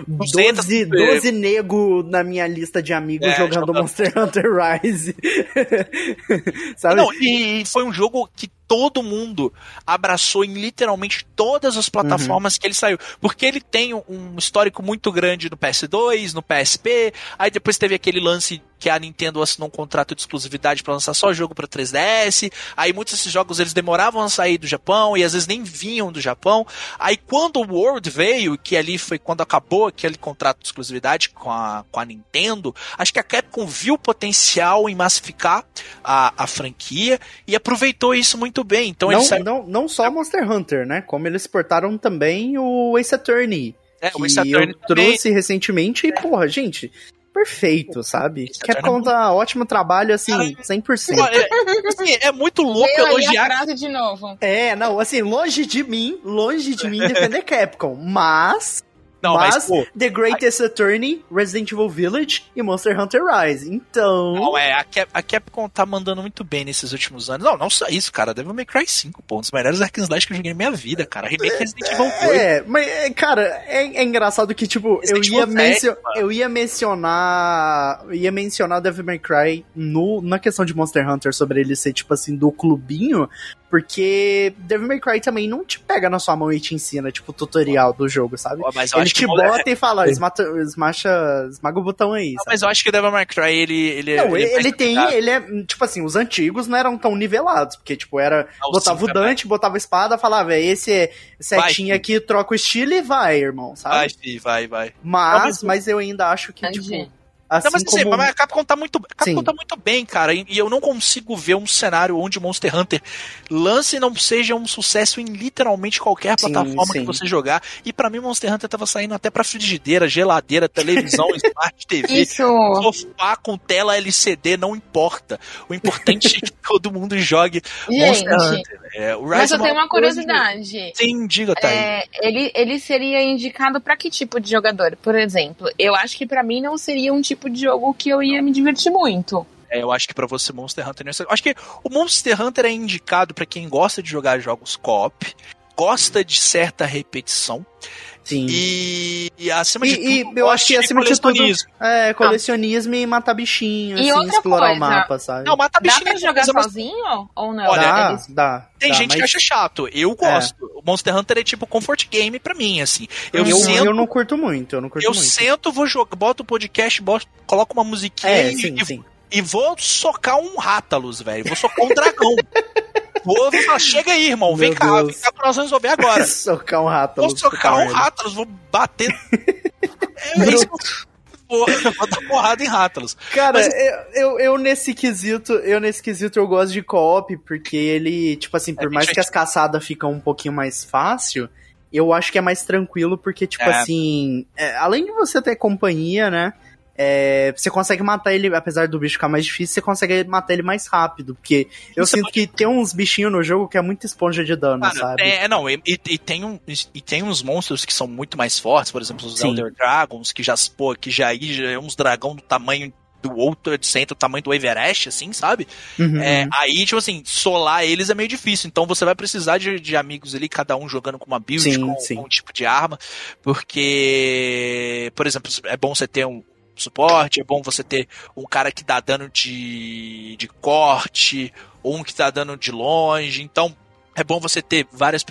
doze, doze nego na minha lista de amigos é, jogando jogando Monster Hunter Rise. Sabe? Não, e foi um jogo que todo mundo abraçou em literalmente todas as plataformas uhum. que ele saiu. Porque ele tem um histórico muito grande no P S dois, no P S P, aí depois teve aquele lance que a Nintendo assinou um contrato de exclusividade para lançar só jogo para três D S, aí muitos desses jogos eles demoravam a sair do Japão e às vezes nem vinham do Japão. Aí quando o World veio, que ali foi quando acabou aquele contrato de exclusividade com a, com a Nintendo, acho que a Capcom viu o potencial em massificar a, a franquia e aproveitou isso muito bem. Então não, eles saiu... não, não só Monster Hunter, né? Como eles portaram também o Ace Attorney. É, que o Ace Attorney eu trouxe recentemente e, porra, gente... Perfeito, sabe? Capcom tá ótimo trabalho, assim, cem por cento. É, assim, é muito louco Veio elogiar. Aí a frase de novo. É, não, assim, longe de mim, longe de mim defender Capcom, mas... Não, mas, mas pô, The Greatest a... Attorney, Resident Evil Village e Monster Hunter Rise. Então... Não, é, a, Cap, a Capcom tá mandando muito bem nesses últimos anos. Não, não só isso, cara. Devil May Cry cinco, pô. Um dos melhores hack and slash que eu joguei na minha vida, cara. Remake Resident Evil dois. É, mas, cara, é, é engraçado que, tipo, eu ia, mencio eu ia mencionar... Eu ia mencionar Devil May Cry no, na questão de Monster Hunter, sobre ele ser, tipo assim, do clubinho, porque Devil May Cry também não te pega na sua mão e te ensina, tipo, o tutorial do jogo, sabe? Mas eu ele acho te que bota é... e fala, esmata, esmacha, esmaga o botão aí. Não, mas eu acho que o Devil May Cry, ele... ele não, ele, ele, ele tem, ele é, tipo assim, os antigos não eram tão nivelados, porque, tipo, era, não, botava sim, o Dante, botava a espada, falava, esse é setinha aqui, troca o estilo e vai, irmão, sabe? Vai, sim, vai, vai. Mas, não, mas... mas eu ainda acho que, Entendi. tipo... Assim não, mas assim, como... mas a Capcom tá muito, a Capcom tá muito bem, cara, e, e eu não consigo ver um cenário onde Monster Hunter lance e não seja um sucesso em literalmente qualquer sim, plataforma sim. que você jogar. E pra mim Monster Hunter tava saindo até pra frigideira, geladeira, televisão, Smart T V, Isso. sofá com tela L C D, não importa. O importante é que todo mundo jogue Monster Gente, Hunter. É, o Rise mas eu tenho uma curiosidade. De... Sim, diga, tá é, ele, ele seria indicado pra que tipo de jogador? Por exemplo, eu acho que pra mim não seria um tipo de jogo que eu ia me divertir muito. É, eu acho que pra você Monster Hunter não é... Eu acho que o Monster Hunter é indicado pra quem gosta de jogar jogos co-op, gosta de certa repetição. Sim. E, e acima e, de tudo, e eu acho que acima de tudo é colecionismo ah. e matar bichinho, e assim, explorar coisa, o mapa, sabe? Não, matar bichinho dá pra jogar é sozinho ou não? Olha, dá, eles... dá. Tem dá, gente mas... que acha chato. Eu gosto. É. O Monster Hunter é tipo comfort game pra mim, assim. Eu, eu, sento, eu não curto muito, eu não curto eu muito. Eu sento, vou jogar, boto o podcast, boto, coloco uma musiquinha é, e, sim, e, sim. e vou socar um Rátalos, velho. Vou socar um dragão. Vou falar, chega aí, irmão, vem Meu cá, Deus. vem cá pra nós resolver agora. Socar um Rátalos. Vou socar um Rátalos, vou bater. É isso. porra, eu vou dar porrada em Rathalos. Cara, Mas... eu, eu, eu nesse quesito, eu nesse quesito eu gosto de co-op, porque ele, tipo assim, por é, mais que as caçadas ficam um pouquinho mais fácil, eu acho que é mais tranquilo, porque, tipo é. assim, é, além de você ter companhia, né, é, você consegue matar ele, apesar do bicho ficar mais difícil, você consegue matar ele mais rápido, porque eu você sinto pode... que tem uns bichinhos no jogo que é muito esponja de dano, Cara, sabe? É, não, e, e, tem um, e tem uns monstros que são muito mais fortes, por exemplo, os Sim. Elder Dragons, que já, pô, que já, já é uns dragão do tamanho do outro centro, o tamanho do Everest, assim, sabe? Uhum. É, aí, tipo assim, solar eles é meio difícil, então você vai precisar de, de amigos ali, cada um jogando com uma build, sim, com, sim. com um tipo de arma, porque, por exemplo, é bom você ter um suporte, é bom você ter um cara que dá dano de, de corte, ou um que dá dano de longe, então é bom você ter várias,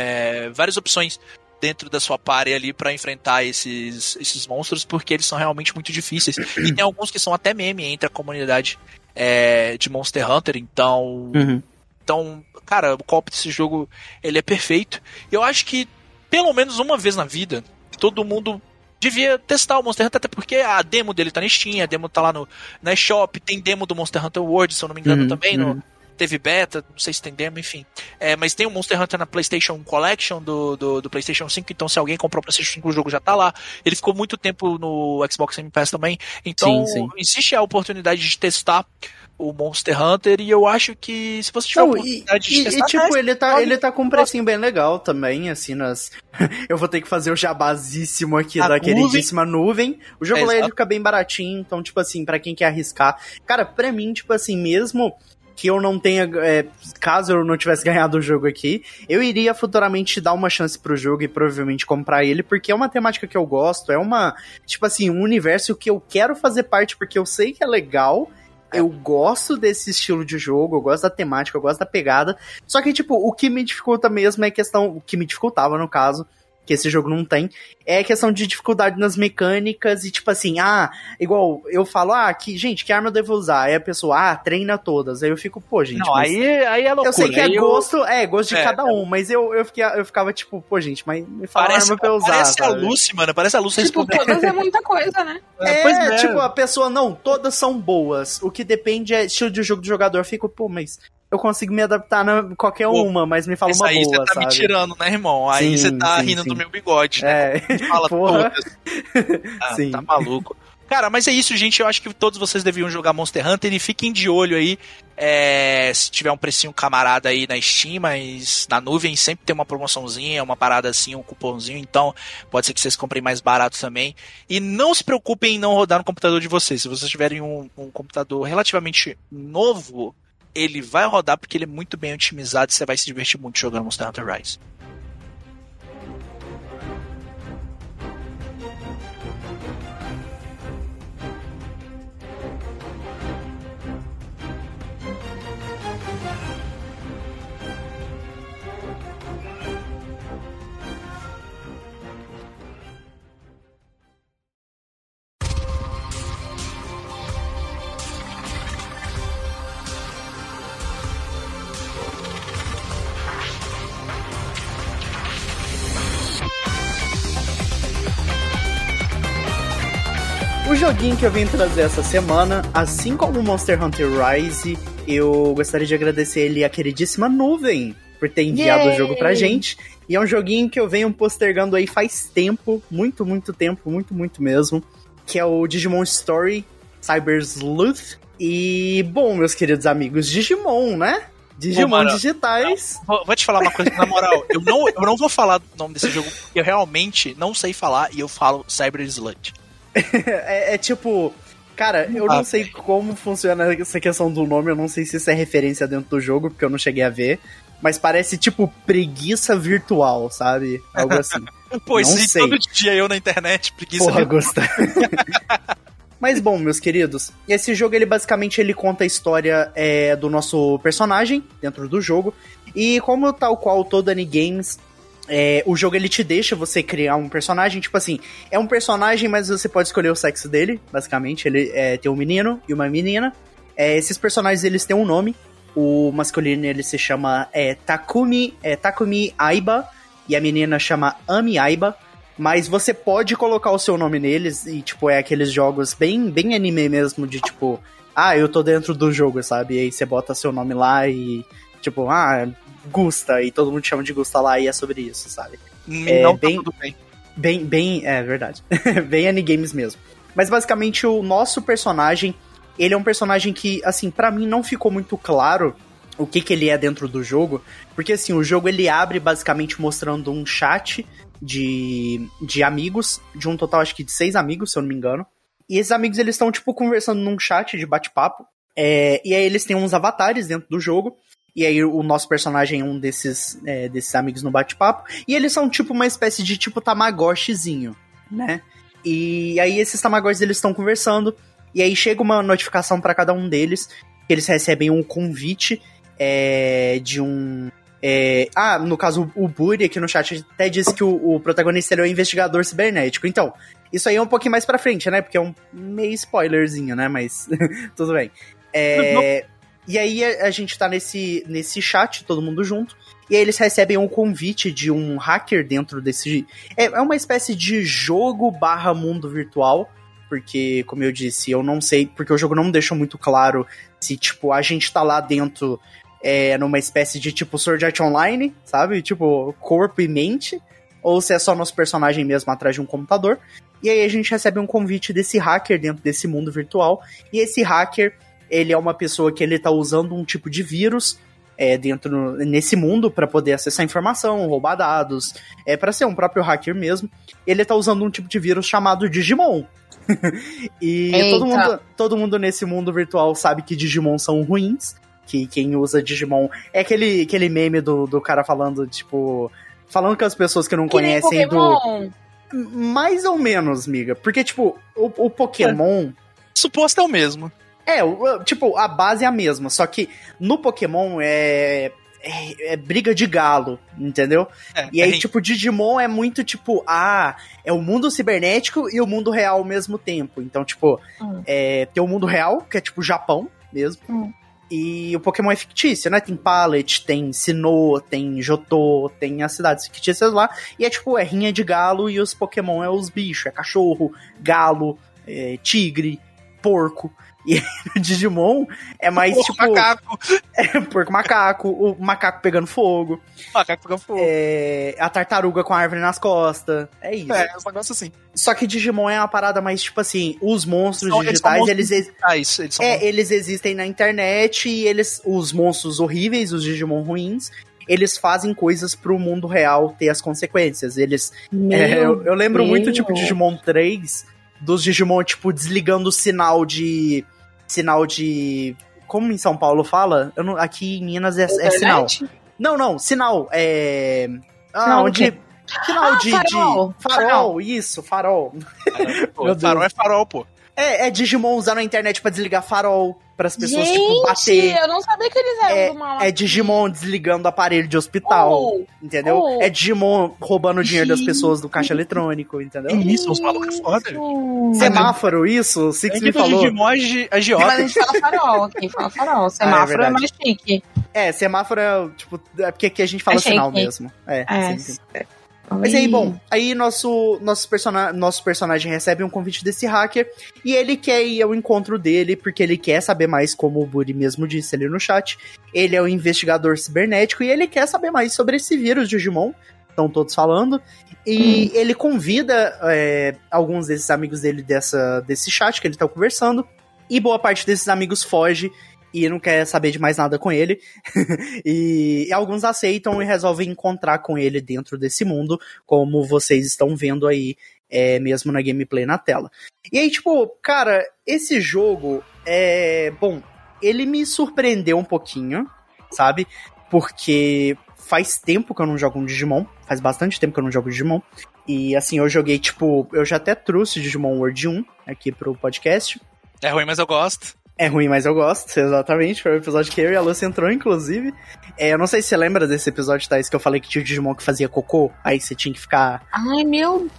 é, várias opções dentro da sua party ali pra enfrentar esses, esses monstros, porque eles são realmente muito difíceis. E tem alguns que são até meme entre a comunidade é, de Monster Hunter, então... Uhum. Então, cara, o co-op desse jogo, ele é perfeito. Eu acho que, pelo menos uma vez na vida, todo mundo devia testar o Monster Hunter, até porque a demo dele tá na Steam, a demo tá lá no, na eShop, tem demo do Monster Hunter World, se eu não me engano, uhum, também, uhum. no... Teve beta, não sei se tem demo, enfim. É, mas tem o Monster Hunter na PlayStation Collection do, do, do PlayStation cinco, então se alguém comprou o PlayStation cinco, o jogo já tá lá. Ele ficou muito tempo no Xbox Game Pass também. Então, sim, sim. existe a oportunidade de testar o Monster Hunter, e eu acho que se você tiver não, a oportunidade e, de testar... E, tipo, ele tá, ele tá com um precinho bem legal também, assim, nas... eu vou ter que fazer o jabazíssimo aqui a da nuvem. Queridíssima nuvem. O jogo é, lá ele fica bem baratinho, então, tipo assim, pra quem quer arriscar... Cara, pra mim, tipo assim, mesmo... que eu não tenha, é, caso eu não tivesse ganhado o jogo aqui, eu iria futuramente dar uma chance pro jogo e provavelmente comprar ele, porque é uma temática que eu gosto, é uma, tipo assim, um universo que eu quero fazer parte, porque eu sei que é legal, é. eu gosto desse estilo de jogo, eu gosto da temática, eu gosto da pegada, só que, tipo, o que me dificulta mesmo é a questão, o que me dificultava, no caso, que esse jogo não tem, é questão de dificuldade nas mecânicas e tipo assim, ah, igual eu falo, ah, que, gente, que arma eu devo usar? Aí a pessoa, ah, treina todas. Aí eu fico, pô, gente, não, aí, aí é loucura. Eu sei que é aí gosto, eu... é, gosto de é, cada um, mas eu, eu, fiquei, eu ficava tipo, pô, gente, mas me fala parece, uma arma pra eu usar. Parece sabe? a Lucy, mano, parece a Lucy tipo, respondendo. Todas é muita coisa, né? É, pois é, tipo, a pessoa, não, todas são boas, o que depende é estilo de jogo do jogador. Eu fico, pô, mas... eu consigo me adaptar na qualquer Pô, uma, mas me fala uma aí boa, você tá sabe? me tirando, né, irmão? Aí você tá sim, rindo sim. do meu bigode, né? É. Fala Porra. todas. Ah, sim. Tá maluco. Cara, mas é isso, gente. Eu acho que todos vocês deviam jogar Monster Hunter e fiquem de olho aí. É, se tiver um precinho camarada aí na Steam, mas na nuvem sempre tem uma promoçãozinha, uma parada assim, um cupomzinho. Então pode ser que vocês comprem mais barato também. E não se preocupem em não rodar no computador de vocês. Se vocês tiverem um, um computador relativamente novo, ele vai rodar porque ele é muito bem otimizado e você vai se divertir muito jogando Monster Hunter Rise. O joguinho que eu vim trazer essa semana, assim como o Monster Hunter Rise, eu gostaria de agradecer ele a queridíssima Nuvem por ter enviado Yay! o jogo pra gente. E é um joguinho que eu venho postergando aí faz tempo, muito, muito tempo, muito, muito mesmo, que é o Digimon Story Cyber Sleuth. E, bom, meus queridos amigos, Digimon, né? Digimon Pô, mano, digitais. Não, vou te falar uma coisa, na moral, eu não, eu não vou falar o nome desse jogo, porque eu realmente não sei falar e eu falo Cyber Sleuth. é, é tipo... Cara, eu não sei como funciona essa questão do nome, eu não sei se isso é referência dentro do jogo, porque eu não cheguei a ver, mas parece tipo preguiça virtual, sabe? Algo assim. Pois sim, todo dia eu na internet, preguiça Porra, virtual. Gostei. Mas bom, meus queridos, esse jogo, ele basicamente ele conta a história é, do nosso personagem dentro do jogo, e como tal qual todo Anigames, É, o jogo ele te deixa você criar um personagem, tipo assim, é um personagem, mas você pode escolher o sexo dele, basicamente. Ele é, tem um menino e uma menina. É, esses personagens eles têm um nome. O masculino ele se chama é, Takumi, é, Takumi Aiba e a menina chama Ami Aiba. Mas você pode colocar o seu nome neles e, tipo, é aqueles jogos bem, bem anime mesmo, de tipo, ah, eu tô dentro do jogo, sabe? E aí você bota seu nome lá e, tipo, ah, Gusta, e todo mundo chama de Gusta lá e é sobre isso, sabe? É Não bem, tá tudo bem. Bem, bem, é verdade. Bem Anigames mesmo. Mas basicamente o nosso personagem, ele é um personagem que, assim, pra mim não ficou muito claro o que que ele é dentro do jogo, porque assim, o jogo ele abre basicamente mostrando um chat de, de amigos, de um total acho que de seis amigos, se eu não me engano, e esses amigos eles estão tipo conversando num chat de bate-papo, é, e aí eles têm uns avatares dentro do jogo, e aí o nosso personagem é um desses, é, desses amigos no bate-papo, e eles são tipo uma espécie de tipo Tamagotchizinho, né? E aí esses Tamagotchis eles estão conversando, e aí chega uma notificação pra cada um deles, que eles recebem um convite é, de um... É, ah, no caso o Buri aqui no chat até disse que o, o protagonista ele é um investigador cibernético, então, isso aí é um pouquinho mais pra frente, né? Porque é um meio spoilerzinho, né? Mas tudo bem. É, e aí a, a gente tá nesse, nesse chat, todo mundo junto, e aí eles recebem um convite de um hacker dentro desse... É, é uma espécie de jogo barra mundo virtual, porque, como eu disse, eu não sei, porque o jogo não me deixou muito claro se, tipo, a gente tá lá dentro é, numa espécie de, tipo, Sword Art Online, sabe? Tipo, corpo e mente, ou se é só nosso personagem mesmo atrás de um computador. E aí a gente recebe um convite desse hacker dentro desse mundo virtual, e esse hacker, ele é uma pessoa que ele tá usando um tipo de vírus é, dentro, nesse mundo, pra poder acessar informação, roubar dados, é, pra ser um próprio hacker mesmo. Ele tá usando um tipo de vírus chamado Digimon. E todo mundo, todo mundo nesse mundo virtual sabe que Digimon são ruins, que quem usa Digimon é aquele, aquele meme do, do cara falando, tipo, falando com as pessoas que não que conhecem do... Mais ou menos, miga, porque, tipo, o, o Pokémon... É. Suposto é o mesmo. É, o, tipo, a base é a mesma, só que no Pokémon é... É, é briga de galo, entendeu? É, e aí, é... tipo, Digimon é muito, tipo, ah, é o mundo cibernético e o mundo real ao mesmo tempo. Então, tipo, hum. é, tem o mundo real, que é, tipo, Japão mesmo. Hum. E o Pokémon é fictício, né? Tem Pallet, tem Sinnoh, tem Johto, tem as cidades fictícias lá. E é, tipo, é rinha de galo e os Pokémon é os bichos. É cachorro, galo, é, tigre, porco. E no Digimon é mais porco tipo... macaco. É, porco macaco, o macaco pegando fogo. Macaco pegando fogo. É, a tartaruga com a árvore nas costas. É isso. É, os negócios assim. Só que Digimon é uma parada mais, tipo assim, os monstros são, digitais, eles, eles, digitais, eles, é, eles existem na internet e eles, os monstros horríveis, os Digimon ruins, eles fazem coisas pro mundo real ter as consequências. Eles... É, eu, eu lembro Deus. muito, tipo, Digimon três, dos Digimon, tipo, desligando o sinal de... Sinal de... Como em São Paulo fala? Eu não, aqui em Minas é, é sinal. Não, não, sinal. É... Ah, sinal onde... Sinal ah, de, farol. de... Farol, farol, isso, farol. Caramba, pô, farol é farol, pô. É, é Digimon usando a internet pra desligar farol. Para as pessoas, Gente, tipo, bater. Eu não sabia que eles eram é, do mal. É Digimon desligando o aparelho de hospital, oh, entendeu? Oh, é Digimon roubando o dinheiro das pessoas do caixa eletrônico, entendeu? Isso, os malucos é foda. Semáforo, isso? O Six me falou. Digimon agiota. Mas a gente fala farol aqui, fala farol. Semáforo ah, é, é mais chique. É, semáforo é, tipo, é porque aqui a gente fala é sinal mesmo. É, é sim, sim. Mas aí, bom, aí nosso, nosso, persona- nosso personagem recebe um convite desse hacker e ele quer ir ao encontro dele porque ele quer saber mais, como o Buri mesmo disse ali no chat. Ele é um investigador cibernético e ele quer saber mais sobre esse vírus Digimon, estão todos falando. E hum. ele convida é, alguns desses amigos dele dessa, desse chat que ele tá conversando e boa parte desses amigos foge e não quer saber de mais nada com ele. e, e alguns aceitam e resolvem encontrar com ele dentro desse mundo, como vocês estão vendo aí, é, mesmo na gameplay na tela. E aí, tipo, cara, esse jogo, é bom, ele me surpreendeu um pouquinho, sabe? Porque faz tempo que eu não jogo um Digimon, faz bastante tempo que eu não jogo Digimon. E assim, eu joguei, tipo, eu já até trouxe Digimon World um aqui pro podcast. É ruim, mas eu gosto. É ruim, mas eu gosto, exatamente. Foi o episódio que eu e a Lucy entrou, inclusive. É, eu não sei se você lembra desse episódio, Thaís, que eu falei que tinha o Digimon que fazia cocô. Aí você tinha que ficar... Ai, meu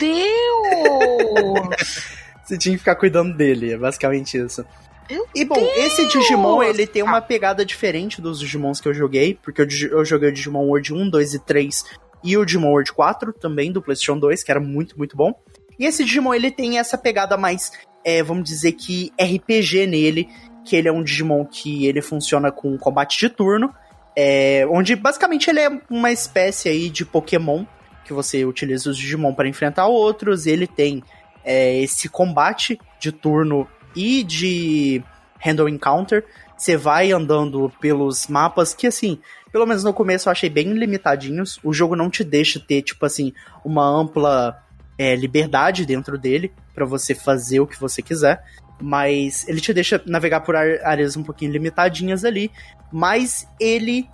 Deus! Você tinha que ficar cuidando dele, é basicamente isso. Meu e bom, Deus! esse Digimon, ele tem uma pegada diferente dos Digimons que eu joguei. Porque eu, eu joguei o Digimon World um, dois e três e o Digimon World quatro, também do PlayStation dois, que era muito, muito bom. E esse Digimon, ele tem essa pegada mais, é, vamos dizer que R P G nele, que ele é um Digimon que ele funciona com combate de turno, é, onde basicamente ele é uma espécie aí de Pokémon, que você utiliza os Digimon para enfrentar outros, ele tem é, esse combate de turno e de Random Encounter. Você vai andando pelos mapas que, assim, pelo menos no começo eu achei bem limitadinhos. O jogo não te deixa ter, tipo assim, uma ampla é, liberdade dentro dele para você fazer o que você quiser. Mas ele te deixa navegar por áreas um pouquinho limitadinhas ali. Mas ele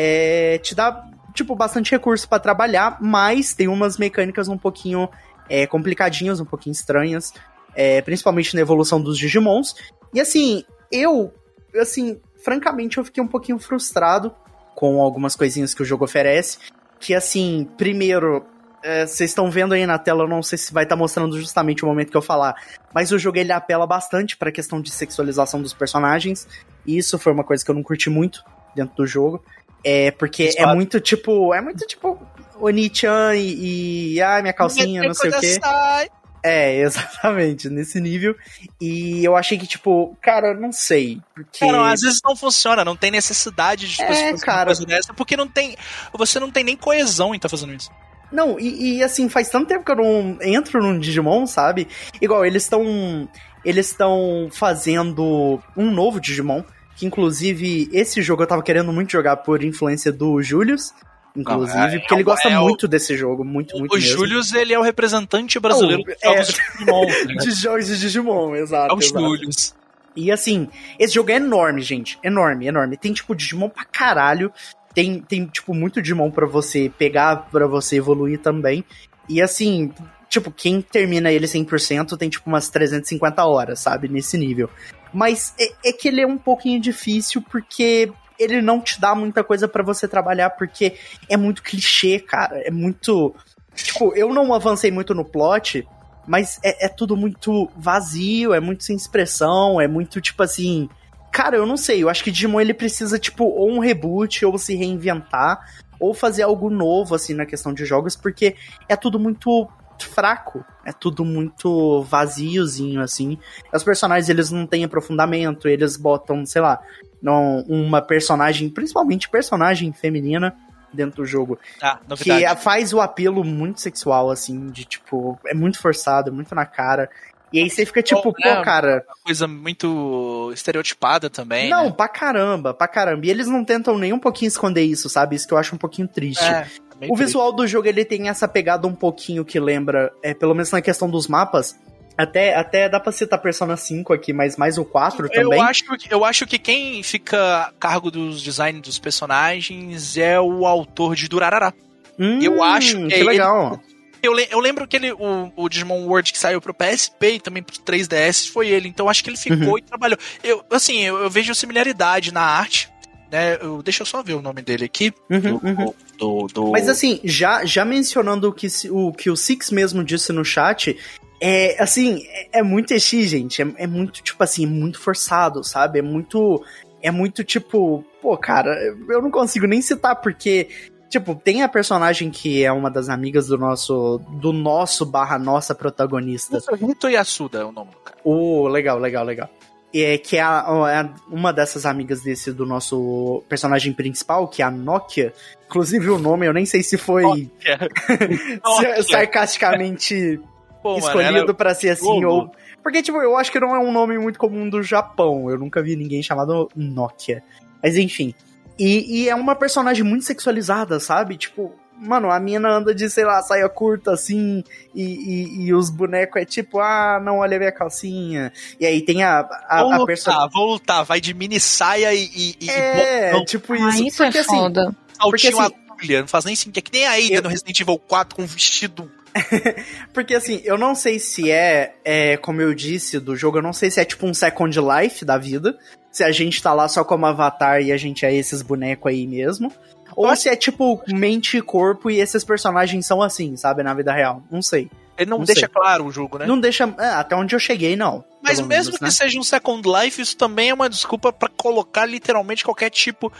é, te dá, tipo, bastante recurso para trabalhar. Mas tem umas mecânicas um pouquinho é, complicadinhas, um pouquinho estranhas. É, principalmente na evolução dos Digimons. E assim, eu... assim, francamente, eu fiquei um pouquinho frustrado com algumas coisinhas que o jogo oferece, que, assim, primeiro, vocês é, estão vendo aí na tela, eu não sei se vai estar tá mostrando justamente o momento que eu falar, mas o jogo, ele apela bastante pra questão de sexualização dos personagens, e isso foi uma coisa que eu não curti muito dentro do jogo, é, porque isso é pode... muito, tipo, é muito, tipo, Oni-chan e, e, ai, minha calcinha, não sei o quê. Sai. É, exatamente, nesse nível. E eu achei que, tipo, cara, não sei. Porque... Cara, às vezes não funciona, não tem necessidade de é, fazer cara... uma coisa dessa, porque não tem. Você não tem nem coesão em estar tá fazendo isso. Não, e, e assim, faz tanto tempo que eu não entro num Digimon, sabe? Igual, eles estão. Eles estão fazendo um novo Digimon. Que inclusive, esse jogo eu tava querendo muito jogar por influência do Julius. Inclusive, não, é, porque é, ele gosta é, muito o, desse jogo, muito, muito o mesmo. O Julius, ele é o representante brasileiro oh, de jogos é, de Digimon. Né? De jogos de Digimon, exato. É o exato. Julius. E assim, esse jogo é enorme, gente. Enorme, enorme. Tem, tipo, Digimon pra caralho. Tem, tem tipo, muito Digimon pra você pegar, pra você evoluir também. E assim, tipo, quem termina ele cem por cento tem, tipo, umas trezentas e cinquenta horas, sabe? Nesse nível. Mas é, é que ele é um pouquinho difícil, porque... ele não te dá muita coisa pra você trabalhar, porque é muito clichê, cara. É muito... Tipo, eu não avancei muito no plot, mas é, é tudo muito vazio, é muito sem expressão, é muito, tipo assim... Cara, eu não sei, eu acho que Digimon, ele precisa, tipo, ou um reboot, ou se reinventar, ou fazer algo novo, assim, na questão de jogos, porque é tudo muito fraco, é tudo muito vaziozinho, assim. Os personagens, eles não têm aprofundamento, eles botam, sei lá, não, uma personagem, principalmente personagem feminina, dentro do jogo. Ah, novidade. Que faz o apelo muito sexual, assim, de, tipo, é muito forçado, é muito na cara. E aí você fica tipo, pô, é, cara... Uma coisa muito estereotipada também, Não, né? pra caramba, pra caramba. E eles não tentam nem um pouquinho esconder isso, sabe? Isso que eu acho um pouquinho triste. É, o visual triste. Do jogo, ele tem essa pegada um pouquinho que lembra, é, pelo menos na questão dos mapas, até, até dá pra citar Persona cinco aqui, mas mais o quatro eu também. Acho, eu acho que quem fica a cargo dos designs dos personagens é o autor de Durarara. Hum, eu acho que, que ele, legal. Eu, eu lembro que ele, o, o Digimon World que saiu pro P S P e também pro três D S foi ele, então acho que ele ficou uhum. e trabalhou. Eu, assim, eu, eu vejo similaridade na arte, né? Eu, deixa eu só ver o nome dele aqui. Uhum, do, uhum. Do, do... Mas assim, já, já mencionando o que o, que o Six mesmo disse no chat, é assim, é, é muito eixi, gente. É, é muito, tipo assim, muito forçado, sabe? É muito. É muito tipo. Pô, cara, eu não consigo nem citar, porque. Tipo, tem a personagem que é uma das amigas do nosso do nosso barra nossa protagonista. Rito Yasuda é o nome do cara. Oh, legal, legal, legal. É, que é a, a, uma dessas amigas desse do nosso personagem principal, que é a Nokia. Inclusive o nome, eu nem sei se foi sarcasticamente Pô, escolhido mano, pra ser assim, ou... Porque, tipo, eu acho que não é um nome muito comum do Japão. Eu nunca vi ninguém chamado Nokia. Mas, enfim... E, e é uma personagem muito sexualizada, sabe? Tipo, mano, a mina anda de, sei lá, saia curta, assim, e, e, e os bonecos é tipo, ah, não, olha a minha calcinha. E aí tem a, a, vou a personagem... Vou lutar, vai de mini saia e... e é, e tipo ah, isso. isso porque, é foda. Assim, porque, assim, agulha, não faz nem sentido, é que nem a Ada eu... no Resident Evil quatro com vestido... Porque assim, eu não sei se é, é, como eu disse do jogo, eu não sei se é tipo um Second Life da vida, se a gente tá lá só como avatar e a gente é esses bonecos aí mesmo, ou Mas... se é tipo mente e corpo e esses personagens são assim, sabe, na vida real, não sei. Ele não, não deixa sei. Claro o jogo, né? Não deixa, é, até onde eu cheguei, não. Mas Mas mesmo menos, que né? seja um Second Life, isso também é uma desculpa pra colocar literalmente qualquer tipo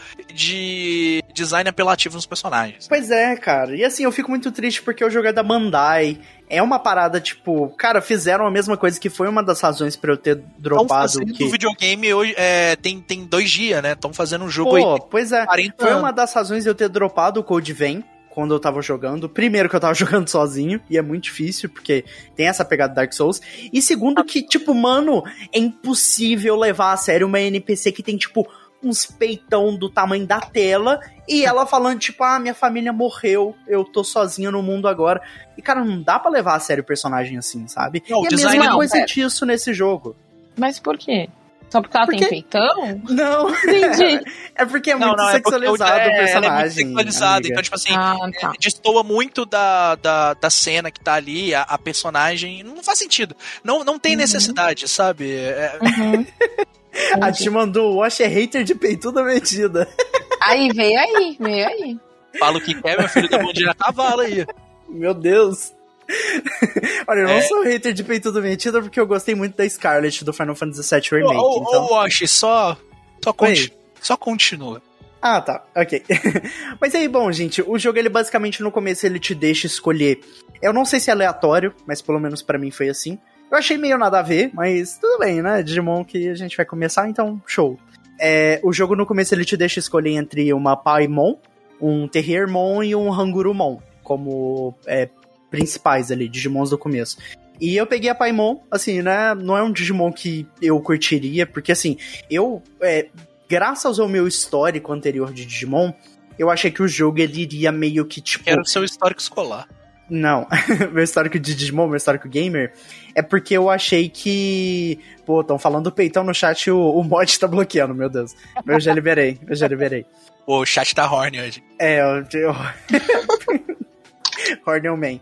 de design apelativo nos personagens. Pois é, cara. E assim, eu fico muito triste porque o jogo é da Bandai. É uma parada, tipo... Cara, fizeram a mesma coisa que foi uma das razões pra eu ter dropado. Que... O O videogame hoje é, tem, tem dois dias, né? Estão fazendo um jogo Pô, aí. pois é. quarenta Foi anos. uma das razões de eu ter dropado o Code Vein quando eu tava jogando. Primeiro que eu tava jogando sozinho, e é muito difícil, porque tem essa pegada Dark Souls. E segundo que, tipo, mano, é impossível levar a sério uma N P C que tem, tipo, uns peitão do tamanho da tela, e ela falando, tipo, ah, minha família morreu, eu tô sozinha no mundo agora. E, cara, não dá pra levar a sério o personagem assim, sabe? Não, e a design mesma não, coisa pera. disso nesse jogo. Mas por quê? Só porque ela Porque- tem peitão? Não, Entendi. é porque é Não, muito não, é porque sexualizado é, o ela é muito personagem. sexualizada, amiga. então, tipo assim, Ah, tá. destoa muito da, da, da cena que tá ali, a, a personagem. Não faz sentido. Não, não tem Uhum. necessidade, sabe? É, Uhum. A Ti mandou o Wash é hater de peituda metida. Aí, veio aí, veio aí. fala o que quer, meu filho, da bom dia a cavalo aí. Meu Deus. Olha, eu não É. sou hater de peituda metida porque eu gostei muito da Scarlet do Final Fantasy sete Remake. Ô, ô, então... ô, Wash, só, só, Oi. conti- só continua. Ah, tá, ok. Mas aí, bom, gente, o jogo, ele basicamente no começo ele te deixa escolher. Eu não sei se é aleatório, mas pelo menos pra mim foi assim. Eu achei meio nada a ver, mas tudo bem, né? Digimon que a gente vai começar, então show. É, o jogo no começo ele te deixa escolher entre uma Paimon, um Terriermon e um Hangurumon, como é, principais ali, Digimons do começo. E eu peguei a Paimon, assim, né? Não é um Digimon que eu curtiria, porque assim, eu... É, graças ao meu histórico anterior de Digimon, eu achei que o jogo ele iria meio que tipo... Quero o seu histórico escolar. Não, meu histórico de Digimon, meu histórico gamer, é porque eu achei que... Pô, estão falando peitão no chat, o, o mod tá bloqueando, meu Deus. Eu já liberei, eu já liberei. O chat tá horny hoje. É, eu... eu... Hornel Man.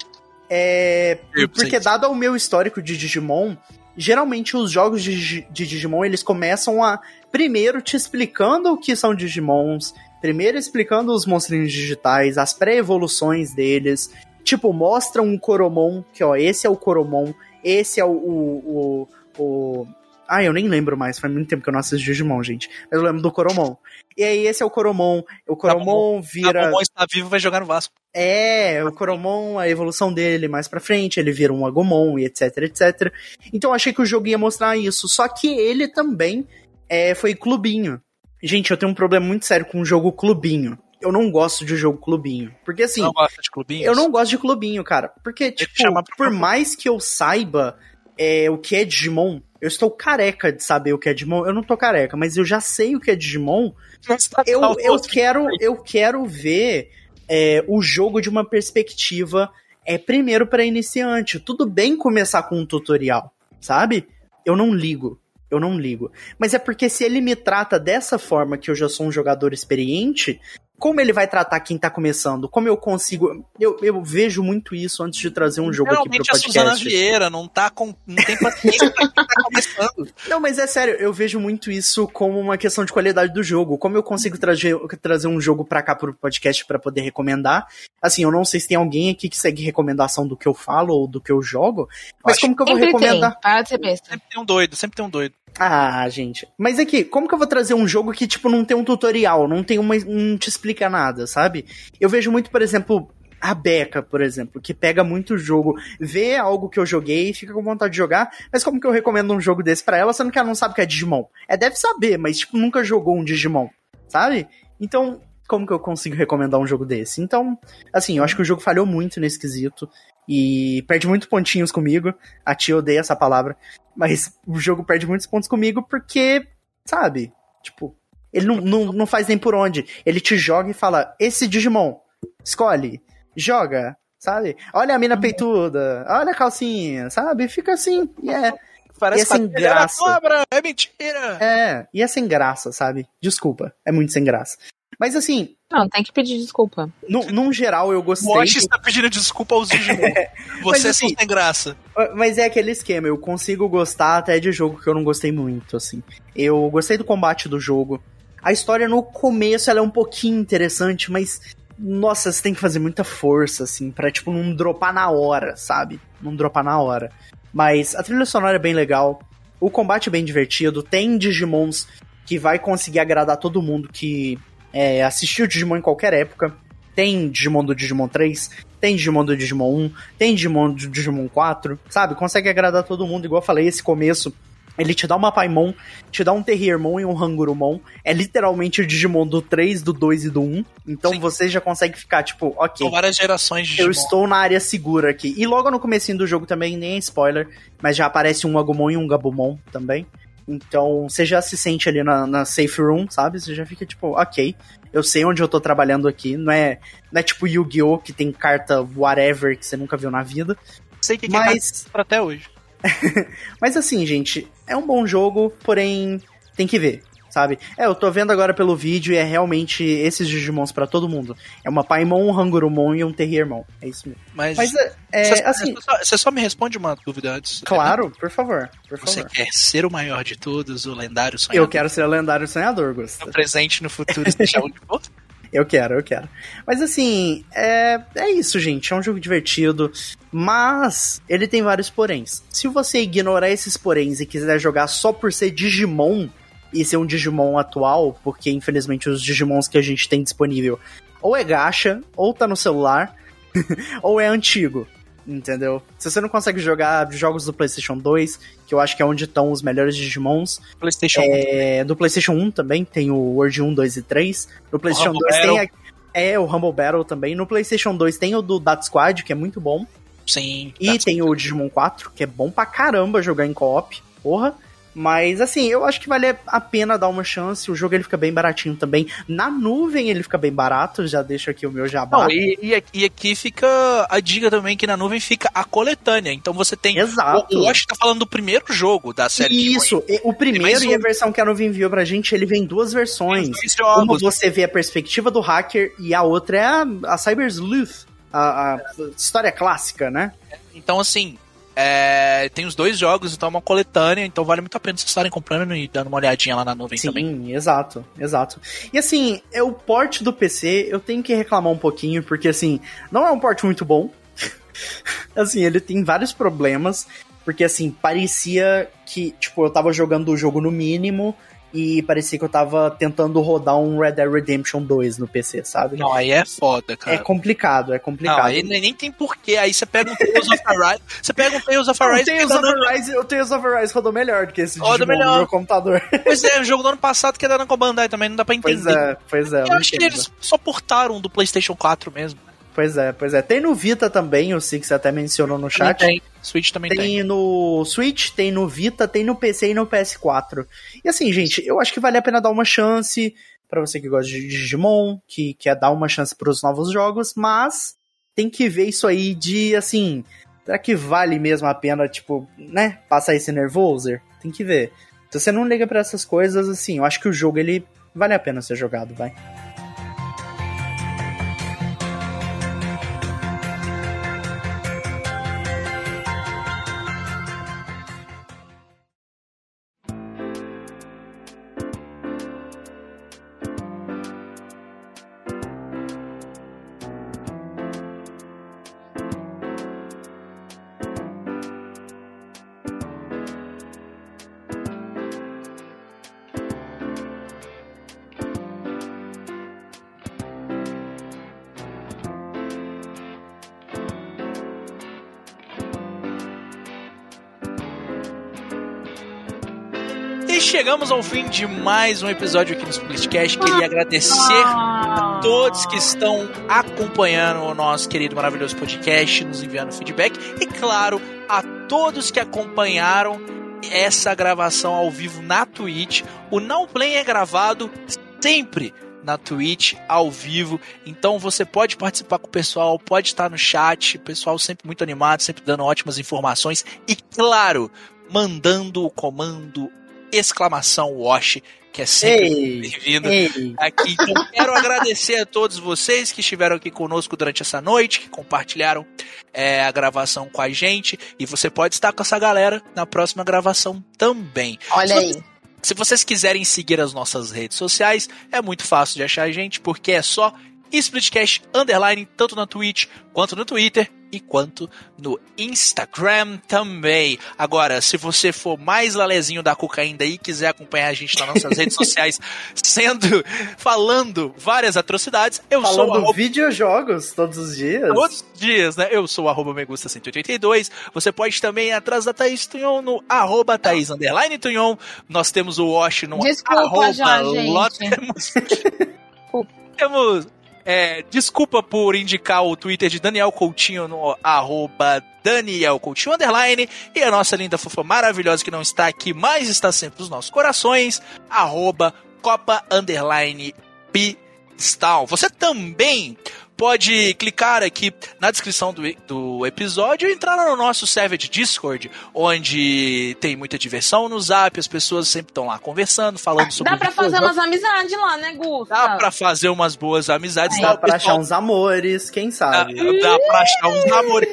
É... Eu Porque sei. dado o meu histórico de Digimon, geralmente os jogos de, Digi- de Digimon, eles começam a... Primeiro te explicando o que são Digimons, primeiro explicando os monstrinhos digitais, as pré-evoluções deles. Tipo, mostra um Coromon, que ó, esse é o Coromon, esse é o... o, o, o... Ah, eu nem lembro mais, faz muito tempo que eu não assisto Digimon, gente. Mas eu lembro do Coromon. E aí, esse é o Coromon. O Coromon vira... O Agumon está vivo, vai jogar no Vasco. É, o Coromon, a evolução dele mais pra frente, ele vira um Agumon e etc, etcétera. Então eu achei que o jogo ia mostrar isso. Só que ele também é, foi clubinho. Gente, eu tenho um problema muito sério com o jogo clubinho. Eu não gosto de jogo clubinho. Porque assim, Não gosta de clubinhos? eu não gosto de clubinho, cara. Porque, Tem que tipo, chamar pra- por mais que eu saiba é, o que é Digimon, eu estou careca de saber o que é Digimon. Eu não tô careca, mas eu já sei o que é Digimon. Eu, eu, quero, eu quero ver é, o jogo de uma perspectiva, é, primeiro para iniciante. Tudo bem começar com um tutorial, sabe? Eu não ligo. Eu não ligo. Mas é porque se ele me trata dessa forma, que eu já sou um jogador experiente, como ele vai tratar quem tá começando? Como eu consigo... Eu, eu vejo muito isso antes de trazer um jogo aqui pro Realmente a Suzana podcast. Vieira não tá com. Não tem paciência pra quem tá começando. Não, mas é sério, eu vejo muito isso como uma questão de qualidade do jogo. Como eu consigo trazer, trazer um jogo pra cá pro podcast pra poder recomendar. Assim, eu não sei se tem alguém aqui que segue recomendação do que eu falo ou do que eu jogo, mas Acho como que eu vou Sempre recomendar? tem, para de ser besta. Sempre tem um doido, sempre tem um doido. Ah, gente. Mas aqui, como que eu vou trazer um jogo que, tipo, não tem um tutorial, não tem uma. Não te explica nada, sabe? Eu vejo muito, por exemplo, a Becca, por exemplo, que pega muito o jogo, vê algo que eu joguei e fica com vontade de jogar, mas como que eu recomendo um jogo desse pra ela, sendo que ela não sabe o que é Digimon? É, deve saber, mas, tipo, nunca jogou um Digimon, sabe? Então, como que eu consigo recomendar um jogo desse? Então, assim, eu acho que o jogo falhou muito nesse quesito. E perde muitos pontinhos comigo. A tia odeia essa palavra. Mas o jogo perde muitos pontos comigo porque, sabe? Tipo, ele não, não, não faz nem por onde. Ele te joga e fala, esse Digimon, escolhe, joga, sabe? Olha a mina peituda, olha a calcinha, sabe? Fica assim, e é... Parece E é sem que ele era graça. cobra, é mentira. É, e é sem graça, sabe? Desculpa, é muito sem graça. Mas assim, Não, tem que pedir desculpa. no, num geral eu O gostei... Wash está pedindo desculpa aos Digimon. Você é assim, só sem graça. Mas é aquele esquema, eu consigo gostar até de jogo que eu não gostei muito, assim. Eu gostei do combate do jogo. A história no começo, ela é um pouquinho interessante, mas... Nossa, você tem que fazer muita força, assim, pra, tipo, não dropar na hora, sabe? Não dropar na hora. Mas a trilha sonora é bem legal. o combate é bem divertido, tem Digimons que vai conseguir agradar todo mundo que é, assistiu Digimon em qualquer época. Tem Digimon do Digimon três, tem Digimon do Digimon um, tem Digimon do Digimon quatro, sabe? Consegue agradar todo mundo, igual eu falei, esse começo, ele te dá uma Paimon, te dá um Terriermon e um Hangurumon, é literalmente o Digimon do três, do dois e do um, então Sim. você já consegue ficar, tipo, ok. São várias gerações de Digimon. Eu estou na área segura aqui. E logo no comecinho do jogo também, nem é spoiler, mas já aparece um Agumon e um Gabumon também. Então, você já se sente ali na, na safe room, sabe? Você já fica tipo, ok, eu sei onde eu tô trabalhando aqui. Não é, não é tipo Yu-Gi-Oh! Que tem carta whatever que você nunca viu na vida. Sei que, mas... que é até hoje. Mas assim, gente, é um bom jogo, porém tem que ver, sabe? É, eu tô vendo agora pelo vídeo e é realmente esses Digimons pra todo mundo. É uma Paimon, um Hangurumon e um Terriermon. É isso mesmo. Mas, Mas é, é você, assim... Você só, você só me responde uma dúvida antes. Claro, por favor, por Você favor. quer ser o maior de todos, o lendário sonhador? Eu quero ser o lendário sonhador, Gustavo. No presente, no futuro, seja onde for. Eu quero, eu quero. Mas assim, é, é isso, gente. É um jogo divertido, mas ele tem vários poréns. Se você ignorar esses poréns e quiser jogar só por ser Digimon e ser um Digimon atual, porque infelizmente os Digimons que a gente tem disponível ou é gacha, ou tá no celular, ou é antigo. Entendeu? Se você não consegue jogar jogos do PlayStation dois, que eu acho que é onde estão os melhores Digimons. PlayStation é, um. Do PlayStation um também, tem o World um, dois e três. No PlayStation dois tem a, é, o Rumble Battle também. No PlayStation dois tem o do Data Squad, que é muito bom. Sim. E tem o Digimon quatro, que é bom pra caramba jogar em co-op. Porra. Mas, assim, eu acho que vale a pena dar uma chance. O jogo ele fica bem baratinho também. Na nuvem ele fica bem barato. Já deixo aqui o meu jabá. Não, e, e, aqui, e aqui fica a dica também que na nuvem fica a coletânea. Então você tem... Exato. Eu acho que tá falando do primeiro jogo da série. Isso. O primeiro e um. a versão que a nuvem enviou pra gente, ele vem duas versões. Uma você vê a perspectiva do hacker e a outra é a, a Cyber Sleuth. A, a história clássica, né? Então, assim... É, tem os dois jogos, então é uma coletânea, então vale muito a pena vocês estarem comprando e dando uma olhadinha lá na nuvem Sim, também. Sim, exato, exato. E assim, é o port do P C, eu tenho que reclamar um pouquinho, porque assim, não é um port muito bom. Assim, ele tem vários problemas, porque assim, parecia que, tipo, eu tava jogando o jogo no mínimo, e parecia que eu tava tentando rodar um Red Dead Redemption dois no P C, sabe? Não, aí é foda, cara. É complicado, é complicado. Não, aí nem tem porquê. Aí você pega um Tales of Arise. Você pega um Tales of Arise. O Tales of Arise, o Tales of Arise rodou melhor do que esse Digimon melhor. no meu computador. Pois é, o jogo do ano passado que é da Namco Bandai também, não dá pra entender. Pois é, pois é. Eu, eu acho entendo. que eles só portaram do PlayStation quatro mesmo. Pois é, pois é. Tem no Vita também, o Six até mencionou no chat. Tem. Switch também tem. Tem no Switch, tem no Vita, tem no P C e no P S quatro. E assim, gente, eu acho que vale a pena dar uma chance pra você que gosta de Digimon, que quer dar uma chance pros novos jogos, mas tem que ver isso aí de, assim, será que vale mesmo a pena, tipo, né, passar esse nervoso? Tem que ver. Se você não liga pra essas coisas, assim, eu acho que o jogo, ele vale a pena ser jogado, vai. E chegamos ao fim de mais um episódio aqui no Splitcast. Queria agradecer a todos que estão acompanhando o nosso querido maravilhoso podcast, nos enviando feedback. E claro, a todos que acompanharam essa gravação ao vivo na Twitch. O Now Play é gravado sempre na Twitch, ao vivo. Então você pode participar com o pessoal, pode estar no chat. O pessoal sempre muito animado, sempre dando ótimas informações. E claro, mandando o comando exclamação Wash, que é sempre bem-vindo aqui. Então quero agradecer a todos vocês que estiveram aqui conosco durante essa noite, que compartilharam é, a gravação com a gente, e você pode estar com essa galera na próxima gravação também. Olha se aí. Vocês, se vocês quiserem seguir as nossas redes sociais, é muito fácil de achar a gente, porque é só Splitcast Underline, tanto na Twitch quanto no Twitter. e quanto no Instagram também. Agora, se você for mais lalezinho da cuca ainda e quiser acompanhar a gente nas nossas redes sociais, sendo, falando várias atrocidades, eu falando sou... Falando videojogos todos os dias. Todos os dias, né? Eu sou o arroba Megusta cento e oitenta e dois. Você pode também ir atrás da Thaís Tunhon no arroba Thaís underline Tunhon. Nós temos o Wash no Desculpa arroba já, gente. Lot. Temos... temos é, desculpa por indicar o Twitter de Daniel Coutinho no arroba Daniel Coutinho underline. E a nossa linda fofa maravilhosa que não está aqui, mas está sempre nos nossos corações, arroba Copa underline Pistal. Você também pode clicar aqui na descrição do, do episódio e entrar no nosso server de Discord, onde tem muita diversão no Zap, as pessoas sempre estão lá conversando, falando sobre... Dá pra fazer umas amizades lá, né, Gusta? Dá pra fazer umas boas amizades. É. Dá, dá pra pessoal... achar uns amores, quem sabe? Dá, dá pra achar uns amores.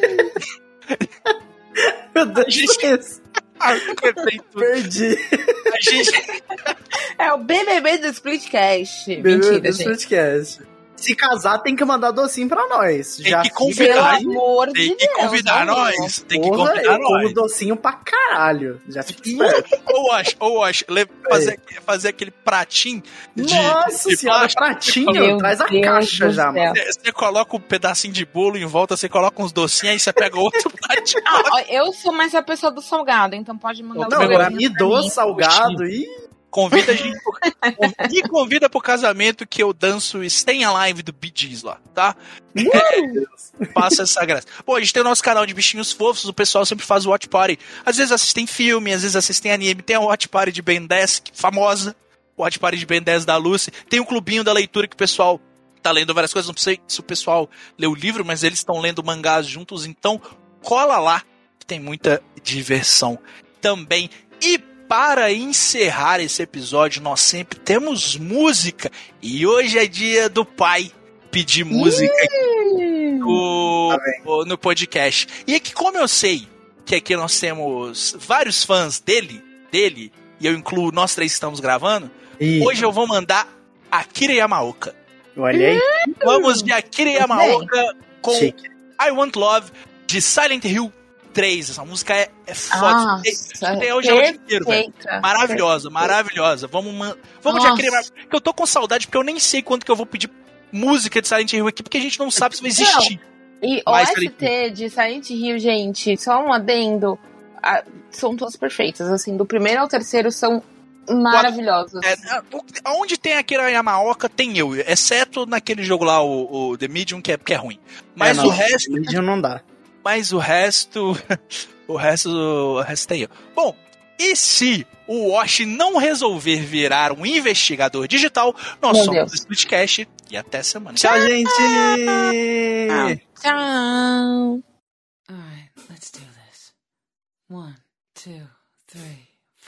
Meu Deus, gente... Ah, perdi. A gente... É o B B B do Splitcast. B B B Mentira, do gente. Splitcast. Se casar, tem que mandar docinho pra nós. Tem Já que convidar. Pelo amor de Tem que Deus, convidar não, nós. não. Tem que Porra, convidar eu nós. como docinho pra caralho. Já fica esperto. Ou acho, ou acho, fazer, fazer aquele pratinho de. Nossa de senhora, plástico. pratinho. Meu Traz a Deus caixa do já, céu. mano. Você, você coloca um pedacinho de bolo em volta, você coloca uns docinhos, aí você pega outro pratinho. Ah, ó, eu sou mais a pessoa do salgado, então pode mandar Não, os agora docinhos me pra doce, mim. salgado e... Convida a gente pro, me convida pro casamento que eu danço Stay Alive do Bee Gees lá, tá? É, passa essa graça. Bom, a gente tem o nosso canal de bichinhos fofos, o pessoal sempre faz o Watch Party. Às vezes assistem filme, às vezes assistem anime. Tem a Watch Party de Ben dez, famosa. O Watch Party de Ben dez da Lucy. Tem o clubinho da leitura que o pessoal tá lendo várias coisas. Não sei se o pessoal lê o livro, mas eles estão lendo mangás juntos. Então, cola lá, que tem muita diversão também. E para encerrar esse episódio, nós sempre temos música. E hoje é dia do pai pedir música no, no podcast. E é que, como eu sei que aqui nós temos vários fãs dele, dele, e eu incluo nós três que estamos gravando, Ih. hoje eu vou mandar Akira Yamaoka. Olha aí. Vamos de Akira Yamaoka com Chique. I Want Love de Silent Hill três. Essa música é, é foda. Nossa, Tem hoje é o dia inteiro, velho. perfeita. Maravilhosa, maravilhosa. Vamos, man... Vamos de Nossa. Akira Yamaoka. Que eu tô com saudade, porque eu nem sei quando que eu vou pedir música de Silent Hill aqui, porque a gente não sabe se vai existir. E o Mais S T de Silent Hill, gente, só um adendo, a- são todas perfeitas, assim, do primeiro ao terceiro são maravilhosos. É, onde tem Akira Yamaoka, tem eu. Exceto naquele jogo lá, o, o The Medium, que é, que é ruim. Mas É, o não, resto... vídeo não dá. Mas o resto... o resto... O resto tem eu. Bom, e se o Wash não resolver virar um investigador digital, nós Meu somos Deus. o Splitcast e até semana. Tchau, gente! Tchau! Alright, let's do this. One, two, three.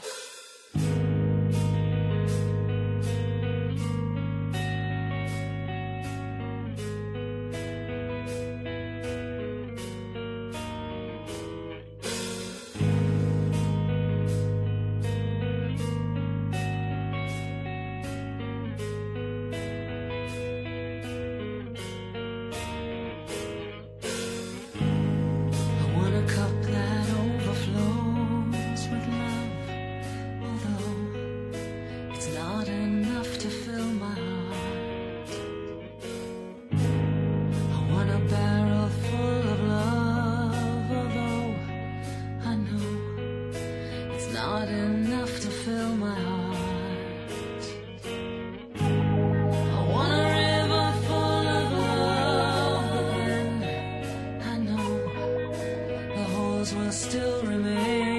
I want a cup that overflows with love, although it's not enough to fill my heart. I want a barrel full of love, although I know it's not enough to fill my heart. I want a river full of love, but then I know the holes will still remain.